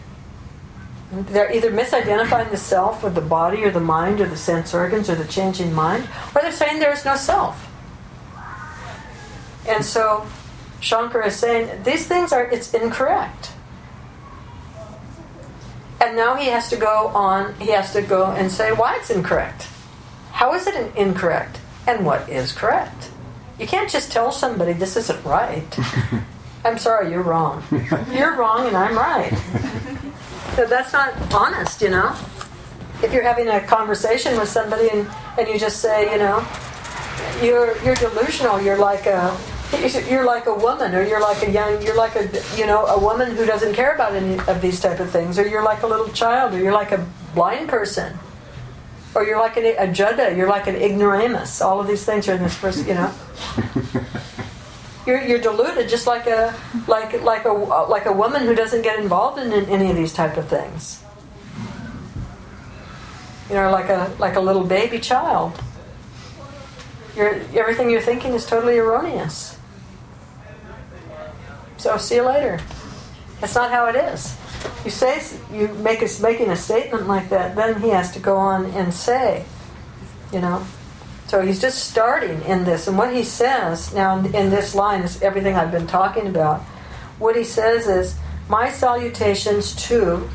They're either misidentifying the self with the body, or the mind, or the sense organs, or the changing mind, or they're saying there is no self. And so Shankara is saying these things are it's incorrect. And now he has to go on, he has to go and say why it's incorrect. How is it incorrect? And what is correct? You can't just tell somebody this isn't right. I'm sorry, you're wrong. You're wrong and I'm right. So that's not honest, you know. If you're having a conversation with somebody and, and you just say, you know, you're you're delusional. You're like a you're like a woman, or you're like a young, you're like a you know a woman who doesn't care about any of these type of things, or you're like a little child, or you're like a blind person, or you're like an, a jada, you're like an ignoramus. All of these things are in this first, you know. You're you're deluded, just like a like like a like a woman who doesn't get involved in, in any of these type of things. You know, like a like a little baby child. You're, everything you're thinking is totally erroneous. So see you later. That's not how it is. You say you make us making a statement like that, then he has to go on and say, you know. So he's just starting in this, and what he says now in this line is everything I've been talking about. What he says is, my salutations to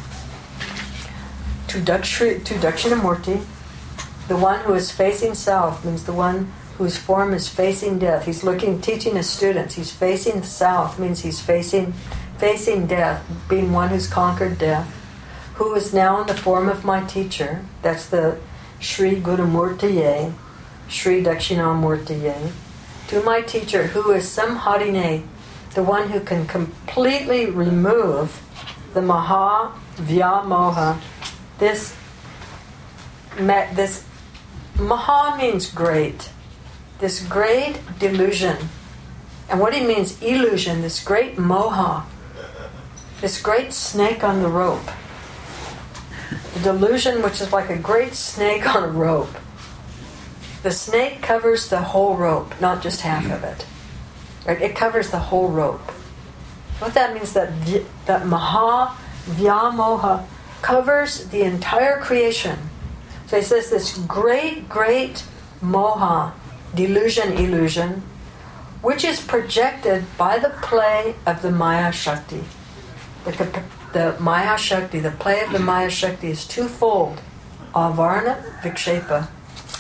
to Dakshri, to Dakshinamurti, the one who is facing south, means the one whose form is facing death. He's looking, teaching his students. He's facing south, means he's facing facing death, being one who's conquered death, who is now in the form of my teacher. That's the Sri Gurumurtiye, Sri Dakshinamurtiye. To my teacher, who is Samharine, the one who can completely remove the Maha Vyamoha. This, this Maha means great. This great delusion. And what he means, illusion, this great moha. This great snake on the rope. The delusion, which is like a great snake on a rope. The snake covers the whole rope, not just half of it. Right? It covers the whole rope. What that means, that that Maha Vyamoha covers the entire creation. So he says this great, great moha, delusion, illusion, which is projected by the play of the Maya Shakti. The, the Maya Shakti, the play of the Maya Shakti is twofold. Avarna, Vikshepa.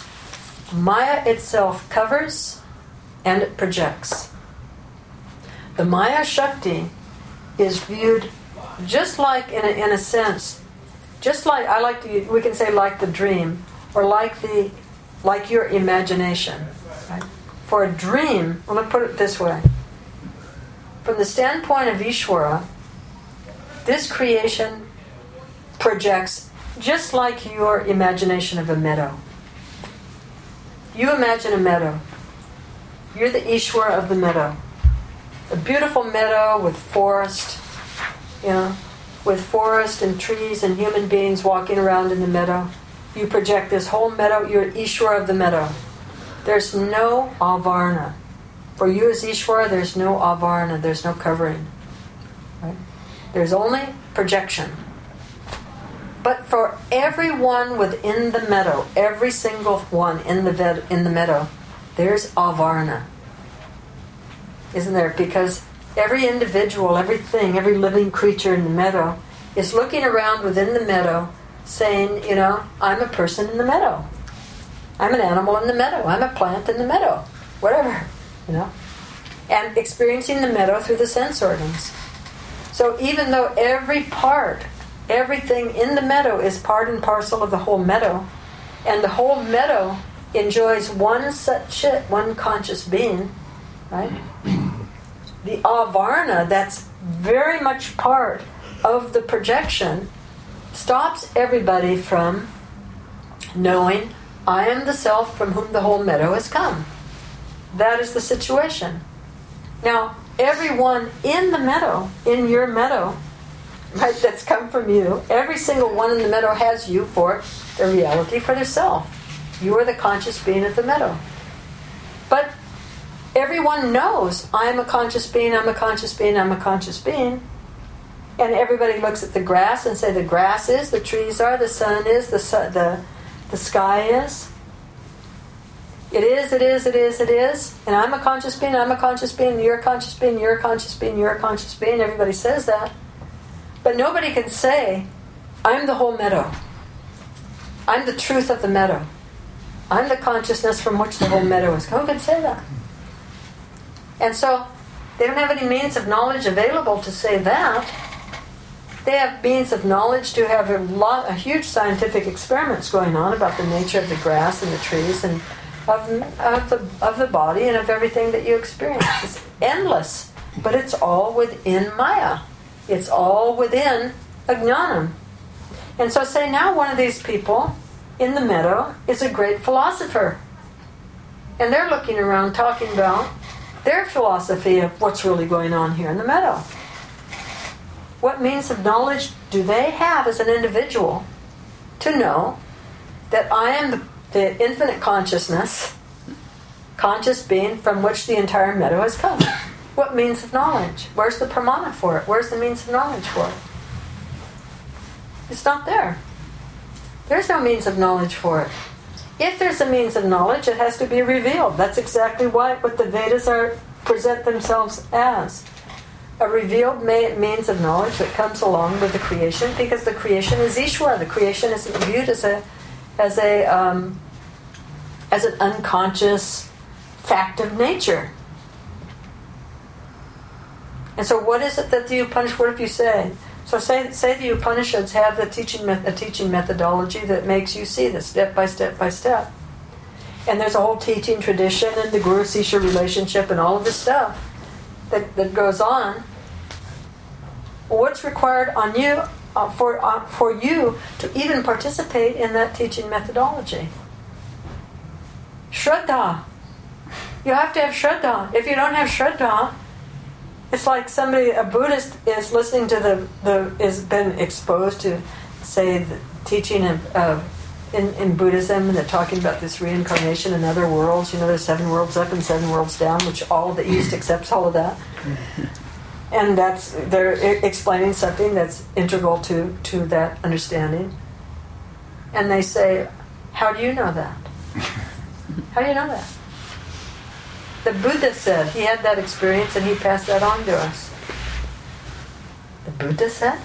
Maya itself covers and it projects. The Maya Shakti is viewed just like, in a, in a sense, just like, I like to, we can say like the dream, or like the, like your imagination. Right? For a dream, I'm going to put it this way. From the standpoint of Ishvara, this creation projects just like your imagination of a meadow. You imagine a meadow. You're the Ishvara of the meadow. A beautiful meadow with forest, you know, with forest and trees and human beings walking around in the meadow. You project this whole meadow. You're Ishvara of the meadow. There's no avarna. For you as Ishvara, there's no avarna. There's no covering. Right? There's only projection. But for everyone within the meadow, every single one in the ved- in the meadow, there's avarna. Isn't there? Because every individual, everything, every living creature in the meadow is looking around within the meadow saying, you know, I'm a person in the meadow. I'm an animal in the meadow. I'm a plant in the meadow. Whatever, you know. And experiencing the meadow through the sense organs. So even though every part, everything in the meadow is part and parcel of the whole meadow, and the whole meadow enjoys one such one conscious being, right? The avarna, that's very much part of the projection, stops everybody from knowing, I am the self from whom the whole meadow has come. That is the situation. Now, everyone in the meadow, in your meadow, right, that's come from you, every single one in the meadow has you for their reality, for their self. You are the conscious being of the meadow. But everyone knows, I am a conscious being, I'm a conscious being, I'm a conscious being. And everybody looks at the grass and say the grass is, the trees are, the sun is, the sun, the the sky is. It is, it is, it is, it is. And I'm a conscious being, I'm a conscious being, you're a conscious being, you're a conscious being, you're a conscious being. Everybody says that. But nobody can say, I'm the whole meadow. I'm the truth of the meadow. I'm the consciousness from which the whole meadow is. Who can say that? And so, they don't have any means of knowledge available to say that. They have means of knowledge to have a lot, a huge scientific experiments going on about the nature of the grass and the trees and of, of the of the body and of everything that you experience. It's endless, but it's all within Maya. It's all within Ajnanam. And so say now one of these people in the meadow is a great philosopher. And they're looking around talking about their philosophy of what's really going on here in the meadow. What means of knowledge do they have as an individual to know that I am the, the infinite consciousness, conscious being from which the entire meadow has come? What means of knowledge? Where's the pramana for it? Where's the means of knowledge for it? It's not there. There's no means of knowledge for it. If there's a means of knowledge, it has to be revealed. That's exactly why what the Vedas are present themselves as. A revealed ma- means of knowledge that comes along with the creation, because the creation is Ishwara. The creation is viewed as a, as a, um, as an unconscious fact of nature. And so, what is it that the Upanishads? What if you say? So, say say the Upanishads have the teaching a teaching methodology that makes you see this step by step by step, and there's a whole teaching tradition and the Guru-Sisha relationship and all of this stuff that, that goes on. What's required on you uh, for uh, for you to even participate in that teaching methodology? Shraddha. You have to have Shraddha. If you don't have Shraddha, it's like somebody, a Buddhist is listening to the, the is been exposed to, say, the teaching of, of in, in Buddhism, and they're talking about this reincarnation in other worlds. You know, there's seven worlds up and seven worlds down, which all of the East accepts all of that. And that's, they're explaining something that's integral to, to that understanding. And they say, how do you know that? How do you know that? The Buddha said, he had that experience and he passed that on to us. The Buddha said?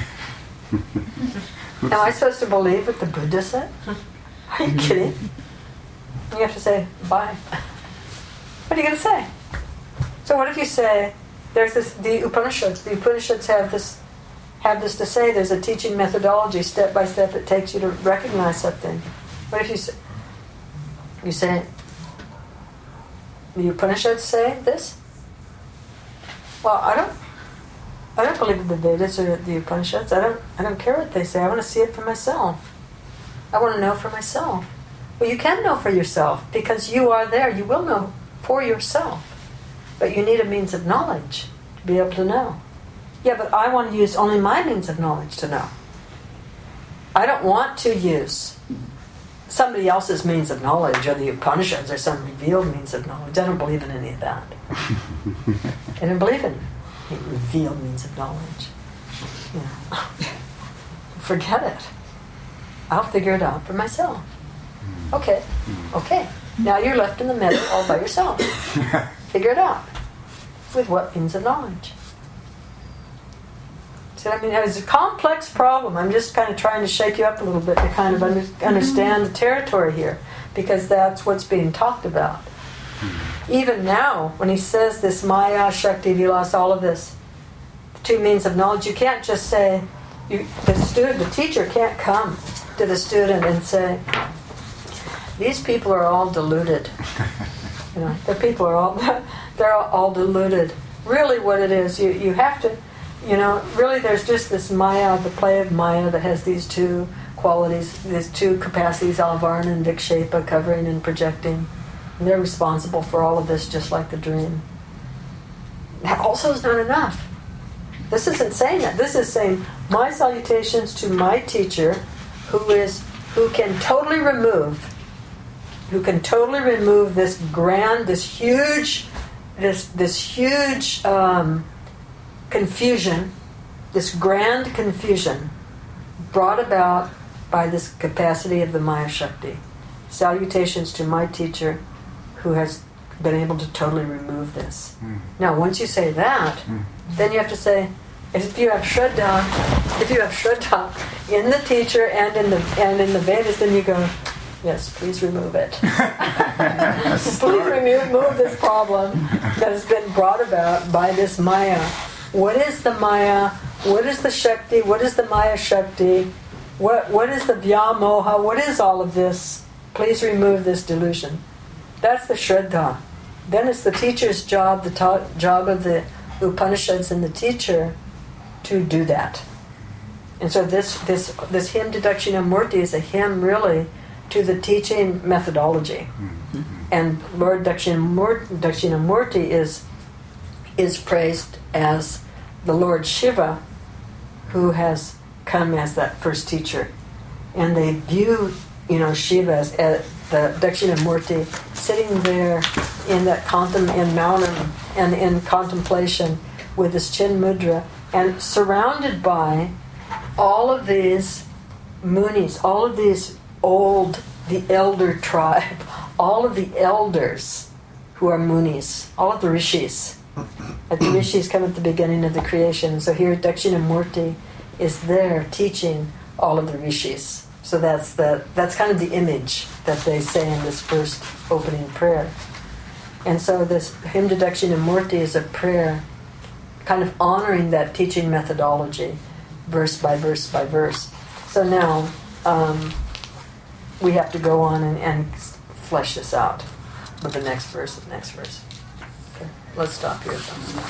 Am I supposed to believe what the Buddha said? Are you kidding? You have to say, bye. What are you going to say? So what if you say, there's this, the Upanishads, the Upanishads have this, have this to say, there's a teaching methodology, step by step, that takes you to recognize something. What if you say, you say, the Upanishads say this? Well, I don't I don't believe in the Vedas or the Upanishads. I don't I don't care what they say. I want to see it for myself. I want to know for myself. Well, you can know for yourself because you are there. You will know for yourself. But you need a means of knowledge to be able to know. Yeah, but I want to use only my means of knowledge to know. I don't want to use somebody else's means of knowledge, or the Upanishads, or some revealed means of knowledge. I don't believe in any of that. I don't believe in revealed means of knowledge. You know, forget it. I'll figure it out for myself. Okay, okay. Now you're left in the middle all by yourself. Figure it out. With what means of knowledge? So, I mean, it's a complex problem. I'm just kind of trying to shake you up a little bit to kind of under, understand the territory here, because that's what's being talked about. Even now, when he says this Maya, Shakti, Vilas, all of this, the two means of knowledge, you can't just say, you, the student, the teacher can't come to the student and say, these people are all deluded. You know, the people are all, they're all deluded. Really what it is, you, you have to, you know, really there's just this Maya, the play of Maya that has these two qualities, these two capacities, Avarna and Vikshepa, covering and projecting. And they're responsible for all of this, just like the dream. That also is not enough. This isn't saying that. This is saying, my salutations to my teacher, who is, who can totally remove, who can totally remove this grand, this huge, this this huge um, confusion, this grand confusion brought about by this capacity of the Maya Shakti. Salutations to my teacher, who has been able to totally remove this. Mm. Now, once you say that, mm. then you have to say, if you have Shraddha, if you have Shraddha in the teacher and in the and in the Vedas, then you go, yes, please remove it. Please remove, remove this problem that has been brought about by this Maya. What is the Maya? what is the Shakti? What is the Maya Shakti? What What is the Vyamoha? What is all of this? Please remove this delusion. That's the Shraddha. Then it's the teacher's job, the ta- job of the Upanishads and the teacher to do that. And so this this this hymn to Dakshinamurti is a hymn really to the teaching methodology. Mm-hmm. And Lord Dakshinamurti, Dakshinamurti is is praised as the Lord Shiva, who has come as that first teacher. And they view, you know, Shiva as, as the Dakshinamurti sitting there in that contem- in Maunam and in contemplation with his chin mudra and surrounded by all of these munis, all of these old, the elder tribe, all of the elders who are munis, all of the rishis. At the rishis come at the beginning of the creation. So here Dakshinamurti is there teaching all of the rishis. So that's the that's kind of the image that they say in this first opening prayer. And so this hymn to Dakshinamurti is a prayer kind of honoring that teaching methodology, verse by verse by verse. So now um, we have to go on and, and flesh this out with the next verse and the next verse. Okay, let's stop here.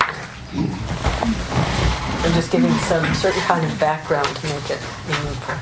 I'm just giving some certain kind of background to make it meaningful.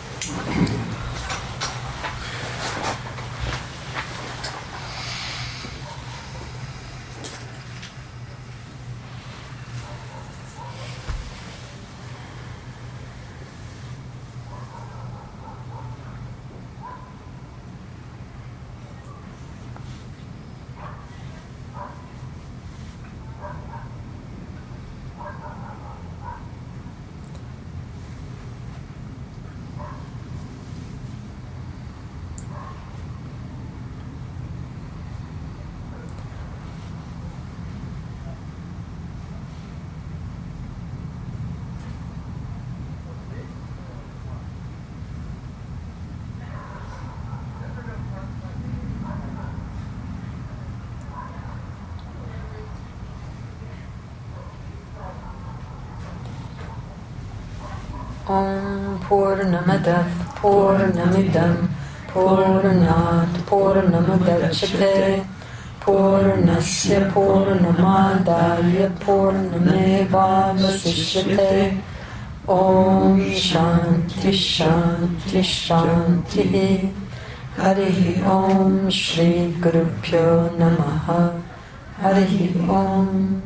Om Purnamadav Purnamidam Purnat Purnamadachyate Purnasya Purnamadaya Purnamevavasishyate. Om Shanti Shanti Shanti. Harihi Om Shri Gurubhyo Namaha. Harihi Om.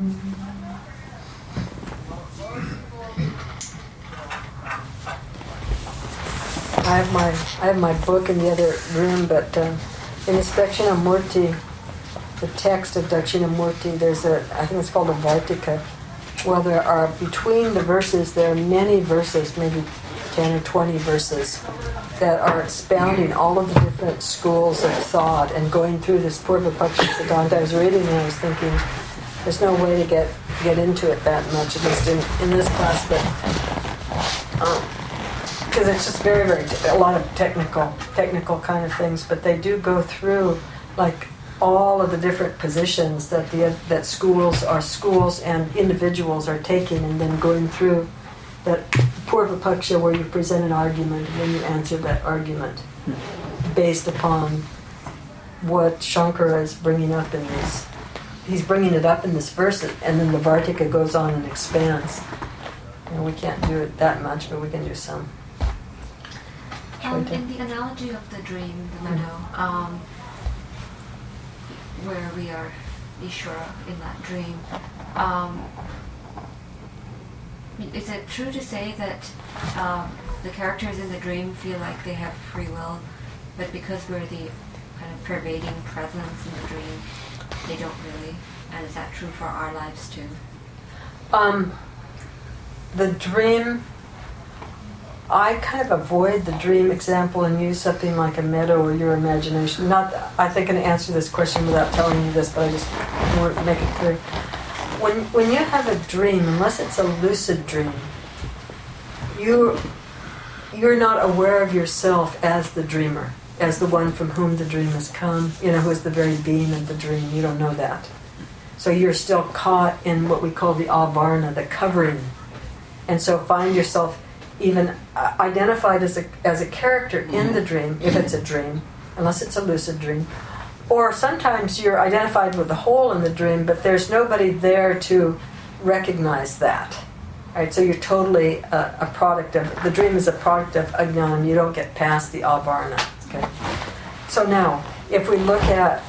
I have my I have my book in the other room, but um, in this Dakshinamurti, the text of Dakshinamurti, there's a I think it's called a Vartika. Well, there are between the verses there are many verses, maybe ten or twenty verses, that are expounding all of the different schools of thought and going through this Purva-Paksha Siddhanta. I was reading and I was thinking, there's no way to get get into it that much, at least in, in this class, but. Um, Because it's just very, very, te- a lot of technical, technical kind of things, but they do go through, like, all of the different positions that the that schools are schools and individuals are taking, and then going through that Purva-Paksha where you present an argument and then you answer that argument based upon what Shankara is bringing up in this. He's bringing it up in this verse, and then the Vartika goes on and expands. And we can't do it that much, but we can do some. Um, in the analogy of the dream, the meadow, um, where we are Ishvara in that dream, um, is it true to say that um, the characters in the dream feel like they have free will, but because we're the kind of pervading presence in the dream, they don't really? And is that true for our lives too? Um, the dream... I kind of avoid the dream example and use something like a meadow or your imagination. Not, I think I can answer this question without telling you this, but I just want to make it clear. When when you have a dream, unless it's a lucid dream, you you're not aware of yourself as the dreamer, as the one from whom the dream has come. You know, who is the very being of the dream. You don't know that, so you're still caught in what we call the avarna, the covering. And so find yourself even uh, identified as a, as a character in the dream, if it's a dream, unless it's a lucid dream. Or sometimes you're identified with the whole in the dream, but there's nobody there to recognize that. Right? So you're totally a, a product of, the dream is a product of ajnana. You don't get past the avarana. Okay? So now, if we look at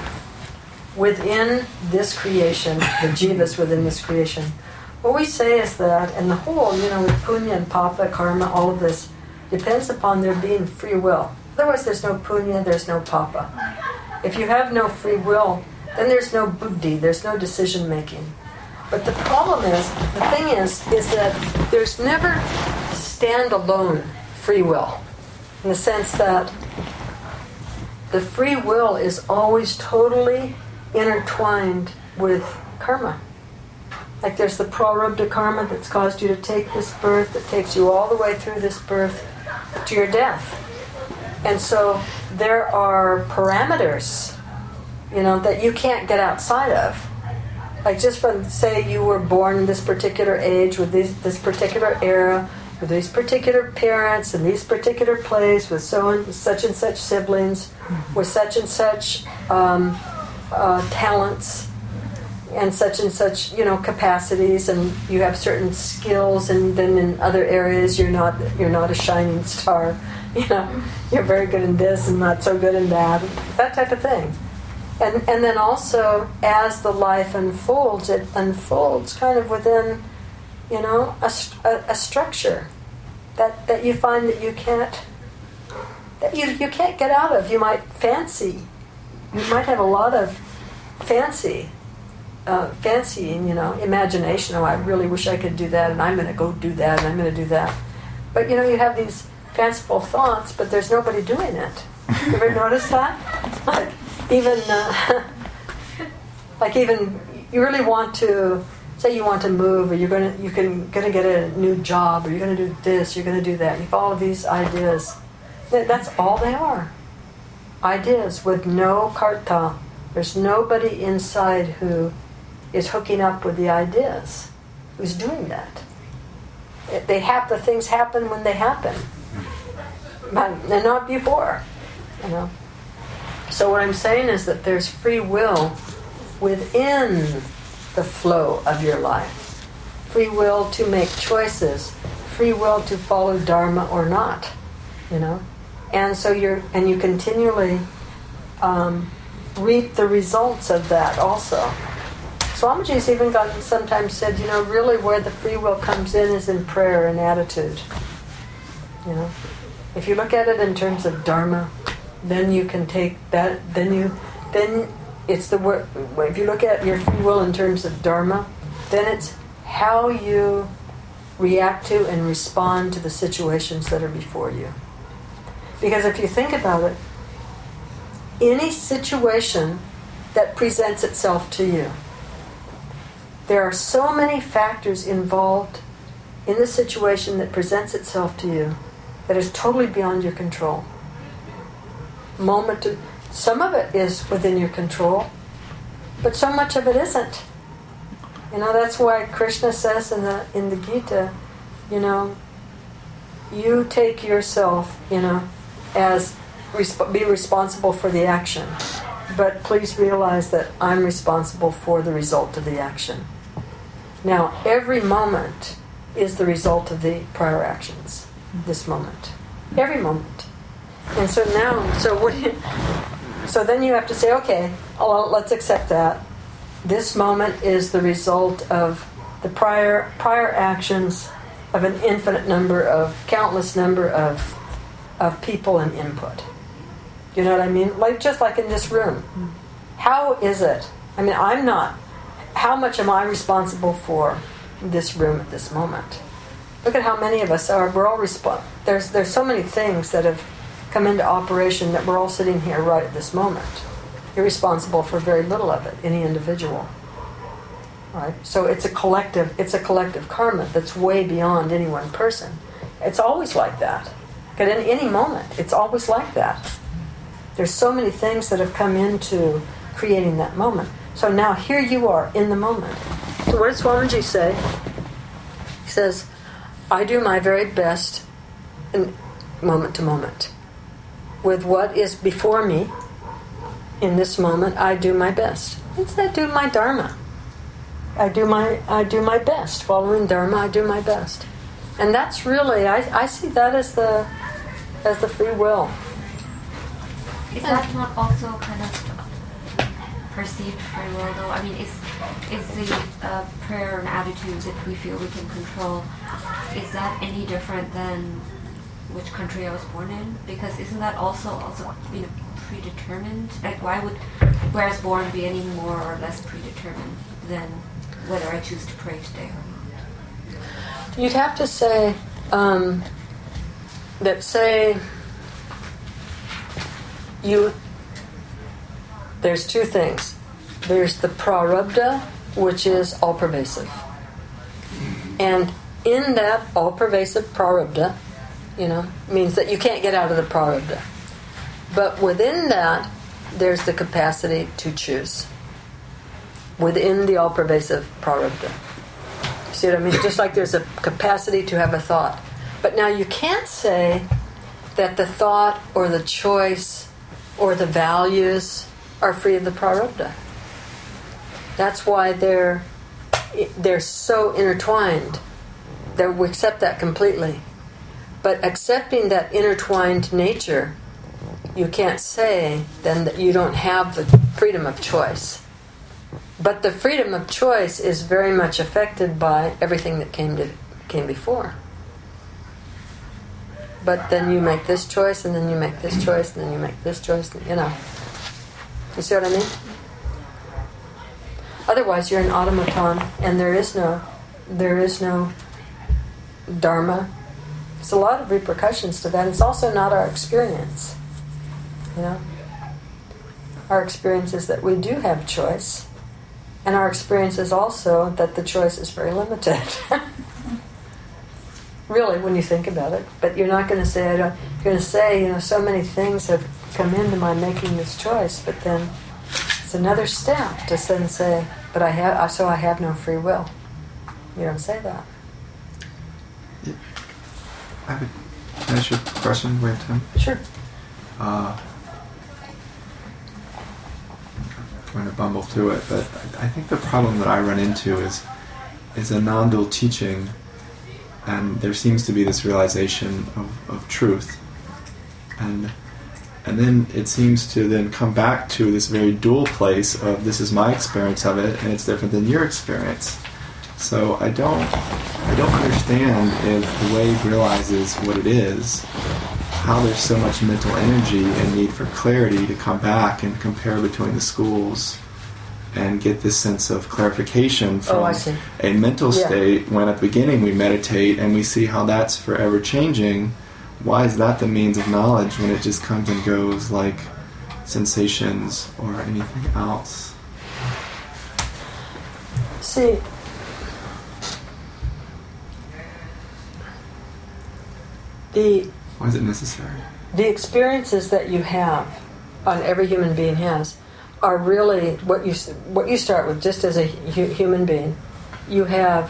within this creation, the jivas within this creation, what we say is that in the whole, you know, with punya and papa, karma, all of this depends upon there being free will. Otherwise there's no punya, there's no papa. If you have no free will, then there's no buddhi, there's no decision making. But the problem is, the thing is, is that there's never standalone free will. In the sense that the free will is always totally intertwined with karma. Like there's the prarabdha karma that's caused you to take this birth, that takes you all the way through this birth to your death. And so there are parameters, you know, that you can't get outside of. Like just from, say you were born in this particular age, with these, this particular era, with these particular parents, in these particular place, with so and such and such siblings, with such and such um, uh, talents, and such and such, you know, capacities, and you have certain skills, and then in other areas you're not you're not a shining star. You know, you're very good in this and not so good in that, that type of thing. And and then also, as the life unfolds, it unfolds kind of within, you know, a, a, a structure that, that you find that you can't that you you can't get out of. You might fancy, you might have a lot of fancy. Uh, fancying, you know, imagination. Oh, I really wish I could do that, and I'm going to go do that, and I'm going to do that. But, you know, you have these fanciful thoughts, but there's nobody doing it. You ever notice that? Like, even, uh, like even, you really want to, say you want to move, or you're going to, you can going to get a new job, or you're going to do this, you're going to do that. You have all of these ideas. That's all they are. Ideas with no karta. There's nobody inside who is hooking up with the ideas, who's doing that. They have, the things happen when they happen, but and not before, you know. So what I'm saying is that there's free will within the flow of your life, free will to make choices, free will to follow dharma or not, you know. And so you're and you continually um, reap the results of that also. Swamiji's even gotten sometimes said, you know, really where the free will comes in is in prayer and attitude. You know, if you look at it in terms of dharma, then you can take that. Then you, then it's the word. If you look at your free will in terms of dharma, then it's how you react to and respond to the situations that are before you. Because if you think about it, any situation that presents itself to you, there are so many factors involved in the situation that presents itself to you that is totally beyond your control. Moment to, some of it is within your control, but so much of it isn't. You know, that's why Krishna says in the in the Gita, you know, you take yourself, you know, as resp- be responsible for the action, but please realize that I'm responsible for the result of the action. Now, every moment is the result of the prior actions. This moment, every moment, and so now, so what? You, so then you have to say, okay, well, let's accept that this moment is the result of the prior prior actions of an infinite number of countless number of of people and input. You know what I mean? Like just like in this room, how is it? I mean, I'm not. How much am I responsible for this room at this moment? Look at how many of us are. We're all resp- There's there's so many things that have come into operation that we're all sitting here right at this moment. You're responsible for very little of it, any individual. Right? So it's a collective. It's a collective karma that's way beyond any one person. It's always like that. But in any moment, it's always like that. There's so many things that have come into creating that moment. So now here you are in the moment. So what does Swamiji say? He says, I do my very best in moment to moment. With what is before me in this moment, I do my best. I do my dharma. I do my I do my best. Following dharma, I do my best. And that's really, I, I see that as the as the free will. Is that not also kind of perceived free will, though? I mean, is is the uh, prayer and attitude that we feel we can control, is that any different than which country I was born in? Because isn't that also also you know predetermined? Like, why would where I was born be any more or less predetermined than whether I choose to pray today or not? You'd have to say um, that say you. There's two things. There's the prarabdha, which is all-pervasive. And in that all-pervasive prarabdha, you know, means that you can't get out of the prarabdha. But within that, there's the capacity to choose. Within the all-pervasive prarabdha. See what I mean? Just like there's a capacity to have a thought. But now you can't say that the thought or the choice or the values are free of the prarabdha. That's why they're they're so intertwined that we accept that completely. But accepting that intertwined nature, you can't say then that you don't have the freedom of choice. But the freedom of choice is very much affected by everything that came to came before. But then you make this choice, and then you make this choice, and then you make this choice, you know. You see what I mean? Otherwise, you're an automaton, and there is no, there is no dharma. There's a lot of repercussions to that. It's also not our experience. You know, our experience is that we do have choice, and our experience is also that the choice is very limited. Really, when you think about it. But you're not going to say, I don't, you're going to say, you know, so many things have come into my making this choice, but then it's another step to then say, but I have, so I have no free will. You don't say that. Yeah. I have a, can I ask you a question? We have time? Sure. Uh, I'm going to bumble through it, but I think the problem that I run into is is a non-dual teaching. And there seems to be this realization of, of truth. And and then it seems to then come back to this very dual place of this is my experience of it and it's different than your experience. So I don't I don't understand if the wave realizes what it is, how there's so much mental energy and need for clarity to come back and compare between the schools and get this sense of clarification from oh, I see. a mental yeah. state when at the beginning we meditate and we see how that's forever changing. Why is that the means of knowledge when it just comes and goes like sensations or anything else? See, the why is it necessary? The experiences that you have, on every human being has, are really what you what you start with. Just as a hu- human being, you have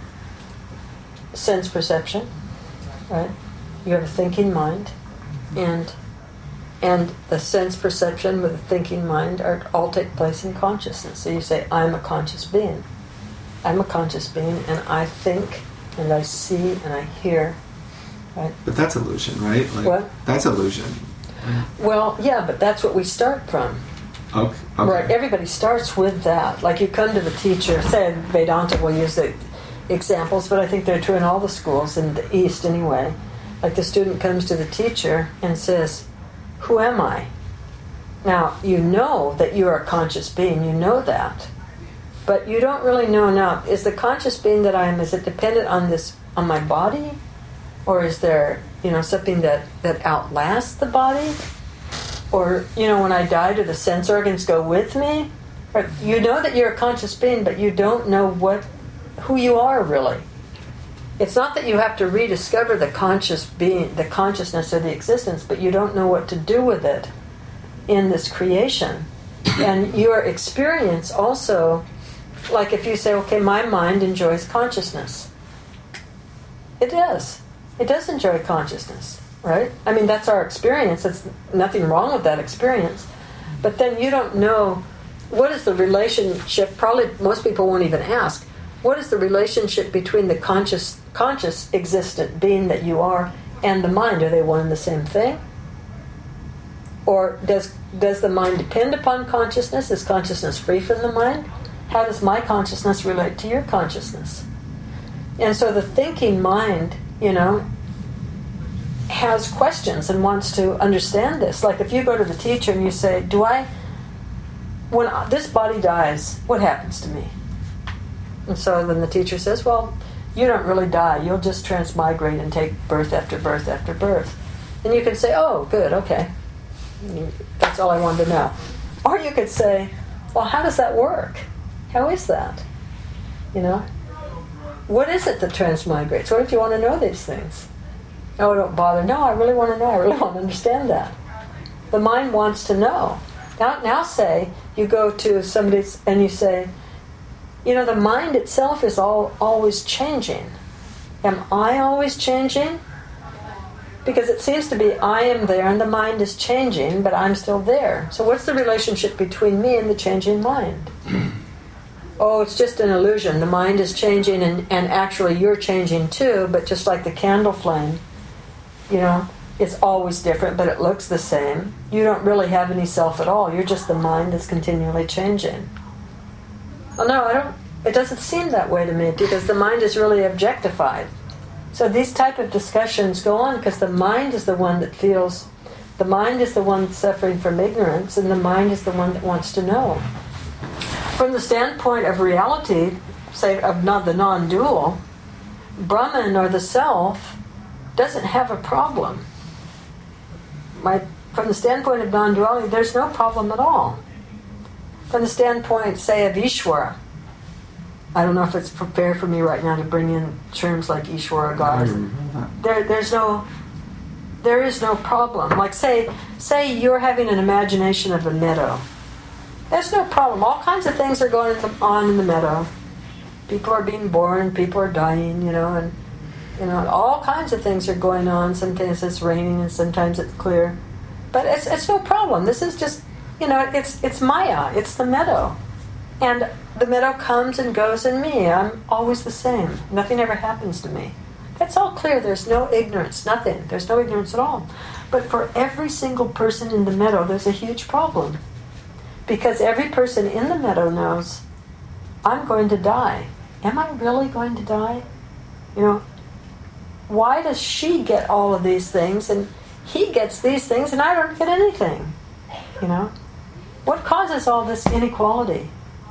sense perception, right? You have a thinking mind, and and the sense perception with the thinking mind are all take place in consciousness. So you say, "I'm a conscious being. I'm a conscious being, and I think, and I see, and I hear." Right? But that's illusion, right? Like, what? That's illusion. Well, yeah, but that's what we start from. Okay. okay. Right, everybody starts with that. Like you come to the teacher, say Vedanta will use the examples, but I think they're true in all the schools, in the East anyway. Like the student comes to the teacher and says, who am I? Now, you know that you are a conscious being, you know that. But you don't really know now, is the conscious being that I am, is it dependent on this, on my body? Or is there, you know, something that, that outlasts the body? Or, you know, when I die, do the sense organs go with me? Or you know that you're a conscious being, but you don't know what, who you are really. It's not that you have to rediscover the conscious being, the consciousness or the existence, but you don't know what to do with it in this creation. And your experience also, like if you say, okay, my mind enjoys consciousness. it does. It does enjoy consciousness, right? I mean, that's our experience. There's nothing wrong with that experience. But then you don't know, what is the relationship, probably most people won't even ask, what is the relationship between the conscious, conscious existent being that you are and the mind? Are they one and the same thing? Or does does the mind depend upon consciousness? Is consciousness free from the mind? How does my consciousness relate to your consciousness? And so the thinking mind, you know, has questions and wants to understand this. Like if you go to the teacher and you say, do I, when this body dies, what happens to me? And so then the teacher says, well, you don't really die. You'll just transmigrate and take birth after birth after birth. And you can say, oh, good, okay. That's all I wanted to know. Or you could say, well, how does that work? How is that? You know? What is it that transmigrates? What if you want to know these things? Oh, don't bother. No, I really want to know. I really want to understand that. The mind wants to know. Now, now say you go to somebody's and you say, you know, the mind itself is all always changing. Am I always changing? Because it seems to be I am there and the mind is changing, but I'm still there. So what's the relationship between me and the changing mind? Oh, it's just an illusion. The mind is changing and, and actually you're changing too, but just like the candle flame, you know, it's always different, but it looks the same. You don't really have any self at all. You're just the mind that's continually changing. Well, no, I don't. It doesn't seem that way to me because the mind is really objectified. So these type of discussions go on because the mind is the one that feels, the mind is the one that's suffering from ignorance, and the mind is the one that wants to know. From the standpoint of reality, say of not the non-dual, Brahman or the self doesn't have a problem. Right? From the standpoint of non-duality, there's no problem at all. From the standpoint, say, of Ishvara, I don't know if it's fair for me right now to bring in terms like Ishvara, God. There, there's no, there is no problem. Like say, say you're having an imagination of a meadow. There's no problem. All kinds of things are going on in the meadow. People are being born, people are dying, you know, and you know, all kinds of things are going on. Sometimes it's raining and sometimes it's clear, but it's it's no problem. This is just, you know, it's it's Maya. It's the meadow. And the meadow comes and goes in me. I'm always the same. Nothing ever happens to me. That's all clear. There's no ignorance, nothing. There's no ignorance at all. But for every single person in the meadow, there's a huge problem. Because every person in the meadow knows, I'm going to die. Am I really going to die? You know, why does she get all of these things and he gets these things and I don't get anything? You know? What causes all this inequality?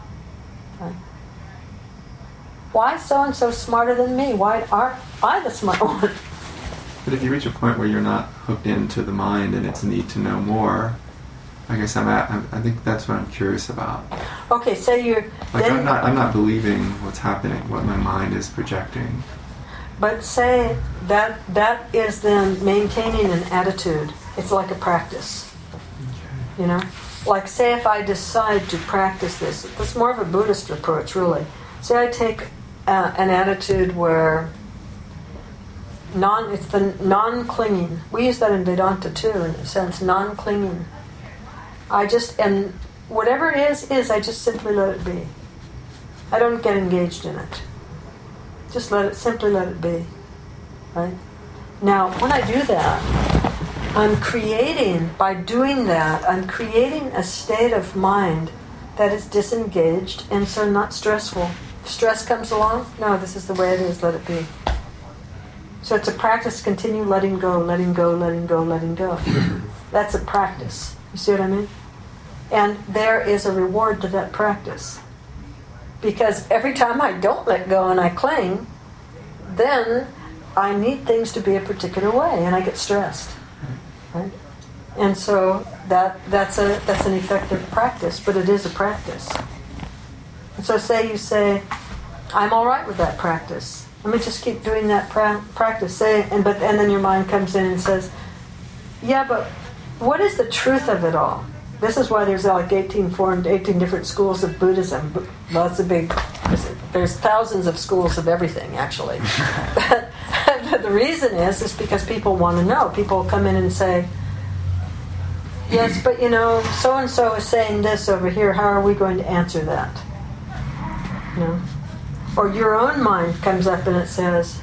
Why is so-and-so smarter than me? Why aren't I the smart one? But if you reach a point where you're not hooked into the mind and its need to know more, I guess I'm at, I'm, I think that's what I'm curious about. Okay, so you're... Like then, I'm not, I'm not believing what's happening, what my mind is projecting. But say that that is then maintaining an attitude. It's like a practice. Okay. You know? Like say if I decide to practice this, that's more of a Buddhist approach, really. Say I take uh, an attitude where non, it's the non-clinging. We use that in Vedanta too, in a sense, non-clinging. I just, and whatever it is, is, I just simply let it be. I don't get engaged in it. Just let it, simply let it be. Right? Now, when I do that, I'm creating, by doing that, I'm creating a state of mind that is disengaged and so not stressful. If stress comes along, no, this is the way it is, let it be. So it's a practice, continue letting go, letting go, letting go, letting go. That's a practice. You see what I mean? And there is a reward to that practice. Because every time I don't let go and I cling, then I need things to be a particular way and I get stressed. Right? And so that that's a that's an effective practice, but it is a practice. And so say you say, I'm all right with that practice. Let me just keep doing that pra- practice. Say, and but and then your mind comes in and says, yeah, but what is the truth of it all? This is why there's like eighteen formed, eighteen different schools of Buddhism. Lots of big. There's thousands of schools of everything, actually. but, the reason is is because people want to know. People come in and say, yes, but you know, so and so is saying this over here. How are we going to answer that? You know, or your own mind comes up and it says,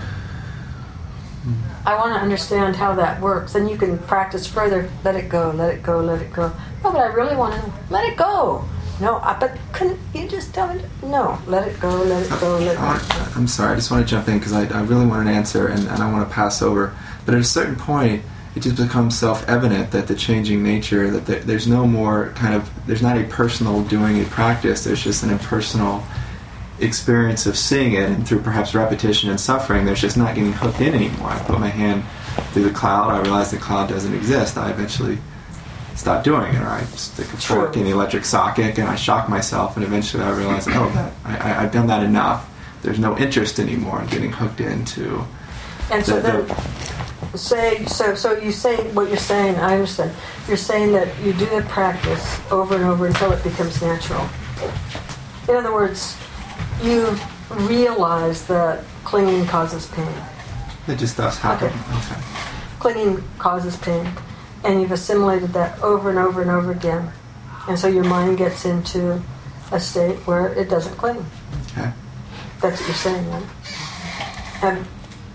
I want to understand how that works. And you can practice further. Let it go, let it go, let it go. No, but I really want to let it go. No, I, but couldn't you just tell me? No, let it go, let it go, let it go. I'm sorry, I just want to jump in because I, I really want an answer and, and I want to pass over. But at a certain point, it just becomes self-evident that the changing nature, that there, there's no more kind of, there's not a personal doing a practice, there's just an impersonal experience of seeing it, and through perhaps repetition and suffering, there's just not getting hooked in anymore. I put my hand through the cloud, I realize the cloud doesn't exist, I eventually stop doing it, or I stick a fork in the electric socket and I shock myself, and eventually I realize, oh, that I, I, I've done that enough. There's no interest anymore in getting hooked into. And so the, then, the, say so. So you say what you're saying. I understand. You're saying that you do the practice over and over until it becomes natural. In other words, you realize that clinging causes pain. It just does happen. Okay. Okay. Clinging causes pain. And you've assimilated that over and over and over again. And so your mind gets into a state where it doesn't cling. Okay. That's what you're saying, right? And,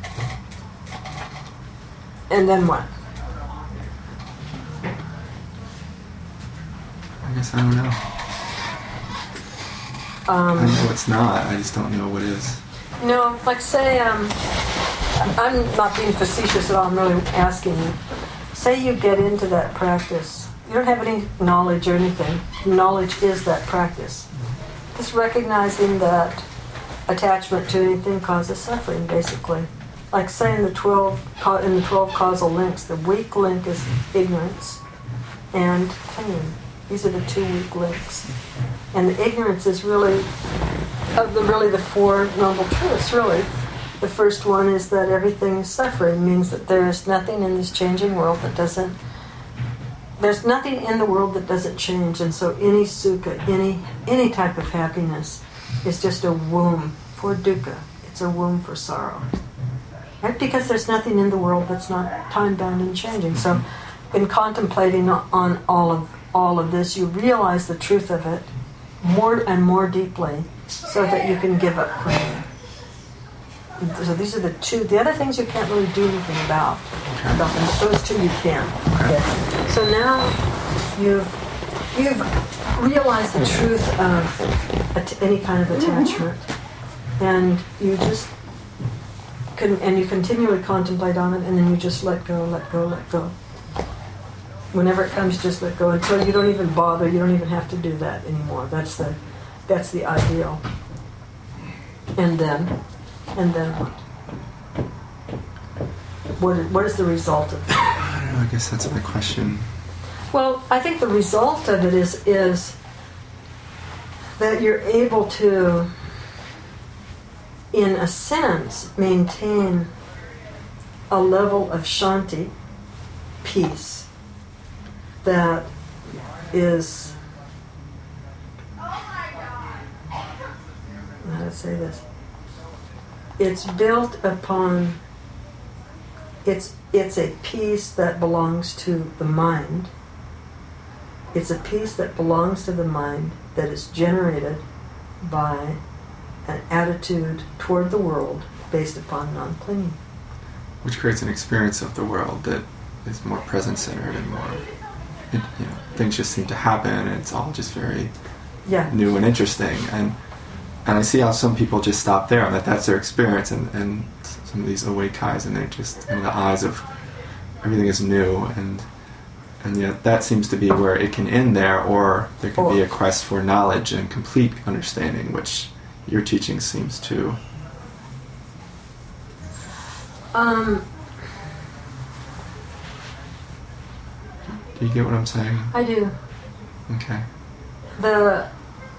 and then what? I guess I don't know. Um, I know it's not. I just don't know what is. You know, like say, um, I'm not being facetious at all. I'm really asking you. Say you get into that practice. You don't have any knowledge or anything. Knowledge is that practice. Just recognizing that attachment to anything causes suffering, basically. Like saying the twelve in the twelve causal links, the weak link is ignorance and clinging. These are the two weak links. And the ignorance is really of the really the four noble truths, really. The first one is that everything is suffering, means that there is nothing in this changing world that doesn't, there's nothing in the world that doesn't change, and so any sukha, any any type of happiness is just a womb for dukkha. It's a womb for sorrow. Right? Because there's nothing in the world that's not time-bound and changing. So in contemplating on all of all of this, you realize the truth of it more and more deeply so that you can give up clinging. So these are the two. The other things you can't really do anything about. Okay. about them. Those two you can. Okay. Yes. So now you've you've realized the truth of at- any kind of attachment, and you just can, and you continually contemplate on it, and then you just let go, let go, let go. Whenever it comes, just let go until you don't even bother. You don't even have to do that anymore. That's the that's the ideal. And then. And then what? What is, what is the result of that? I don't know, I guess that's my question. Well, I think the result of it is is that you're able to, in a sense, maintain a level of shanti, peace, that is, how to say this? It's built upon, it's it's a peace that belongs to the mind. It's a peace that belongs to the mind that is generated by an attitude toward the world based upon non-clinging. Which creates an experience of the world that is more present-centered and more, it, you know, things just seem to happen and it's all just very yeah. new and interesting. And And I see how some people just stop there, and that that's their experience, and, and some of these awake-eyes, and they're just in the eyes of everything is new, and and yet that seems to be where it can end there, or there can be a quest for knowledge and complete understanding, which your teaching seems to. Um, Do you get what I'm saying? I do. Okay. The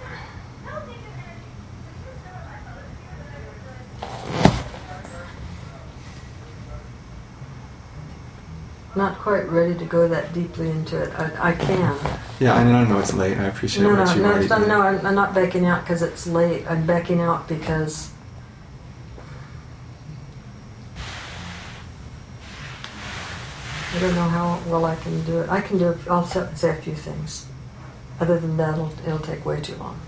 not quite ready to go that deeply into it. I, I can. Yeah, I don't know it's late. I appreciate No, what no, you no, already it's not, did. no. I'm, I'm not backing out because it's late. I'm backing out because I don't know how well I can do it. I can do it. I'll sa- say a few things. Other than that, it'll, it'll take way too long.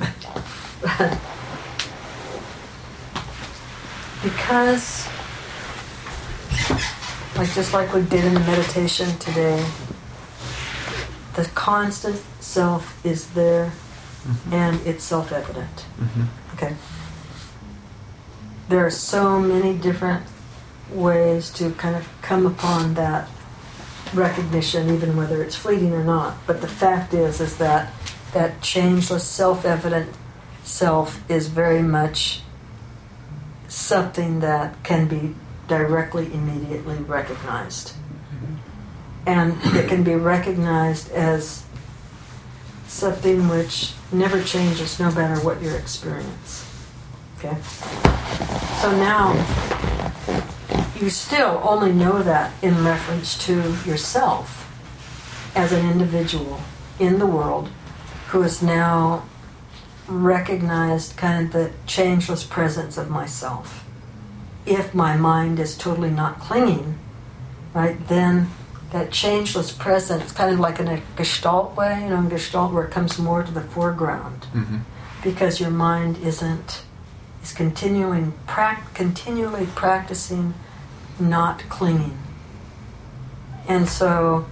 Because, like just like we did in the meditation today, the constant self is there, mm-hmm. and it's self-evident. Mm-hmm. Okay. There are so many different ways to kind of come upon that recognition, even whether it's fleeting or not. But the fact is, is that that changeless, self-evident self is very much something that can be directly, immediately recognized. And it can be recognized as something which never changes no matter what your experience. Okay? So now, you still only know that in reference to yourself as an individual in the world who has now recognized kind of the changeless presence of myself. If my mind is totally not clinging, right, then that changeless presence, kind of like in a Gestalt way, you know, in Gestalt where it comes more to the foreground, mm-hmm. because your mind isn't, is continuing, pra- continually practicing not clinging. And so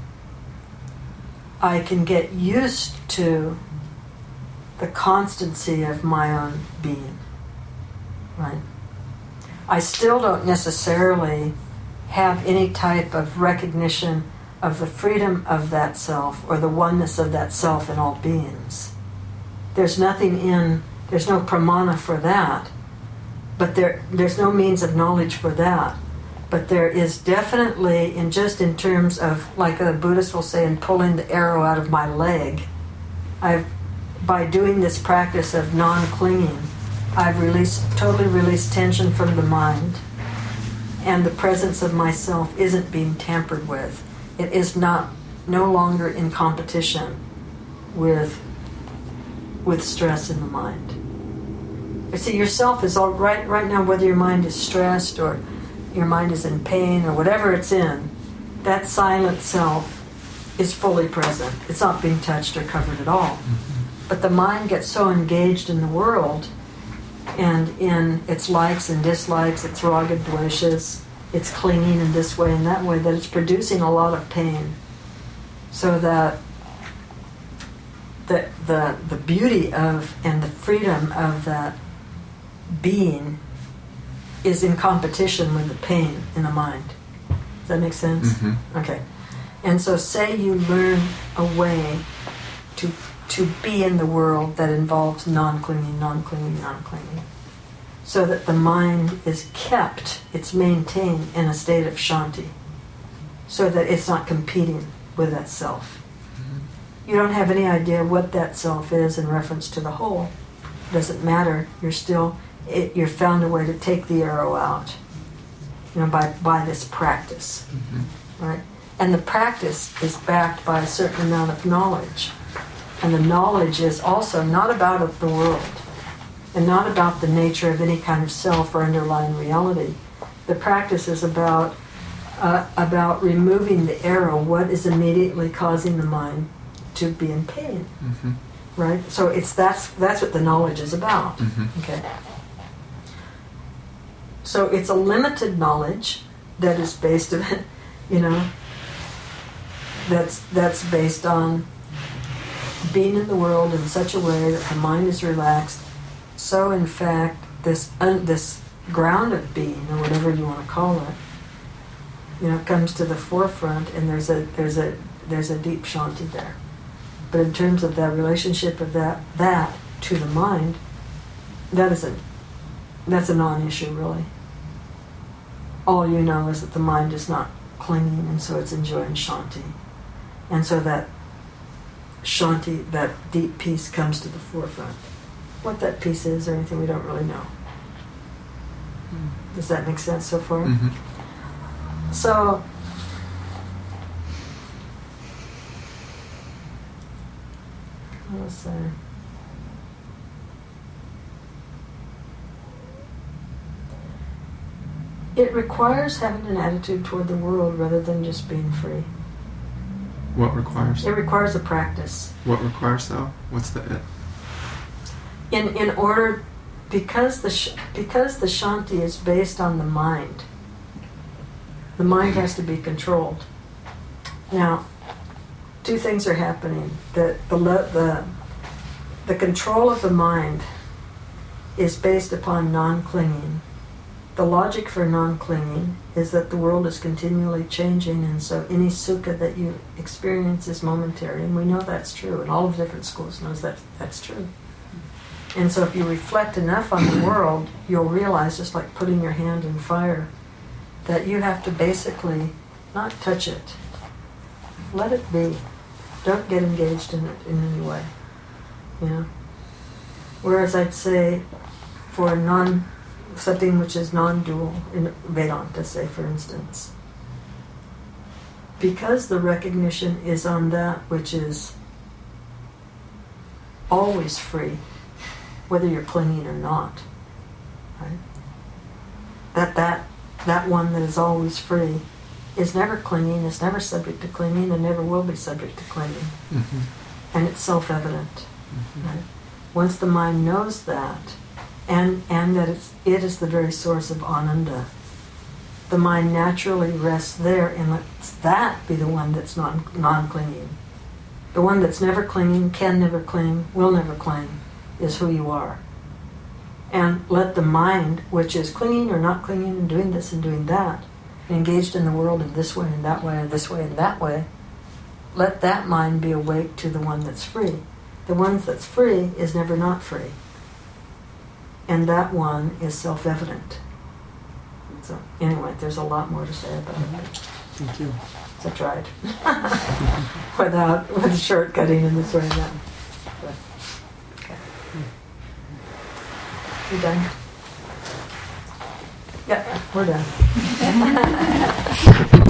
I can get used to the constancy of my own being, right? I still don't necessarily have any type of recognition of the freedom of that self or the oneness of that self in all beings. There's nothing in, there's no pramana for that, but there, there's no means of knowledge for that. But there is definitely, in just in terms of, like a Buddhist will say, in pulling the arrow out of my leg, I've, by doing this practice of non-clinging, I've released, totally released tension from the mind, and the presence of myself isn't being tampered with. It is not, no longer in competition with, with stress in the mind. You see, yourself is all right, right now, whether your mind is stressed or your mind is in pain or whatever it's in, that silent self is fully present. It's not being touched or covered at all. Mm-hmm. But the mind gets so engaged in the world and in its likes and dislikes, its raga dveshas, its clinging in this way and that way, that it's producing a lot of pain. So that the, the, the beauty of and the freedom of that being is in competition with the pain in the mind. Does that make sense? Mm-hmm. Okay. And so say you learn a way to to be in the world that involves non-clinging, non-clinging, non-clinging, so that the mind is kept, it's maintained in a state of shanti, so that it's not competing with that self. Mm-hmm. You don't have any idea what that self is in reference to the whole. It doesn't matter. You're still... It, you're found a way to take the arrow out, you know, by, by this practice, mm-hmm. right? And the practice is backed by a certain amount of knowledge. And the knowledge is also not about the world and not about the nature of any kind of self or underlying reality. The practice is about uh, about removing the arrow, what is immediately causing the mind to be in pain, mm-hmm. right? So it's that's that's what the knowledge is about, mm-hmm. okay? So it's a limited knowledge that is based on, you know, that's that's based on being in the world in such a way that the mind is relaxed. So in fact, this un, this ground of being, or whatever you want to call it, you know, comes to the forefront, and there's a there's a there's a deep shanti there. But in terms of that relationship of that that to the mind, that is a that's a non-issue, really. All you know is that the mind is not clinging, and so it's enjoying shanti. And so that shanti, that deep peace, comes to the forefront. What that peace is or anything, we don't really know. Does that make sense so far? Mm-hmm. So, let's say... It requires having an attitude toward the world rather than just being free. What requires? It requires a practice. What requires though? What's the it? In in order, because the sh- because the shanti is based on the mind. The mind has to be controlled. Now, two things are happening. The the le- the the control of the mind is based upon non-clinging. The logic for non-clinging is that the world is continually changing, and so any sukha that you experience is momentary, and we know that's true, and all of the different schools knows that that's true. And so if you reflect enough on the world, you'll realize, just like putting your hand in fire, that you have to basically not touch it. Let it be. Don't get engaged in it in any way. You know? Whereas I'd say for non something which is non-dual, in Vedanta, say for instance, because the recognition is on that which is always free, whether you're clinging or not, right? That that that one that is always free is never clinging, is never subject to clinging, and never will be subject to clinging. Mm-hmm. And it's self-evident. Mm-hmm. Right? Once the mind knows that, and and that it's, it is the very source of ananda, the mind naturally rests there and lets that be the one that's non, non-clinging. The one that's never clinging, can never cling, will never cling, is who you are. And let the mind, which is clinging or not clinging and doing this and doing that, engaged in the world in this way and that way and this way and that way, let that mind be awake to the one that's free. The one that's free is never not free. And that one is self-evident. So anyway, there's a lot more to say about it. Thank you. So I tried. Without, with shortcutting in this way and that. But, okay. You done? Yeah, we're done.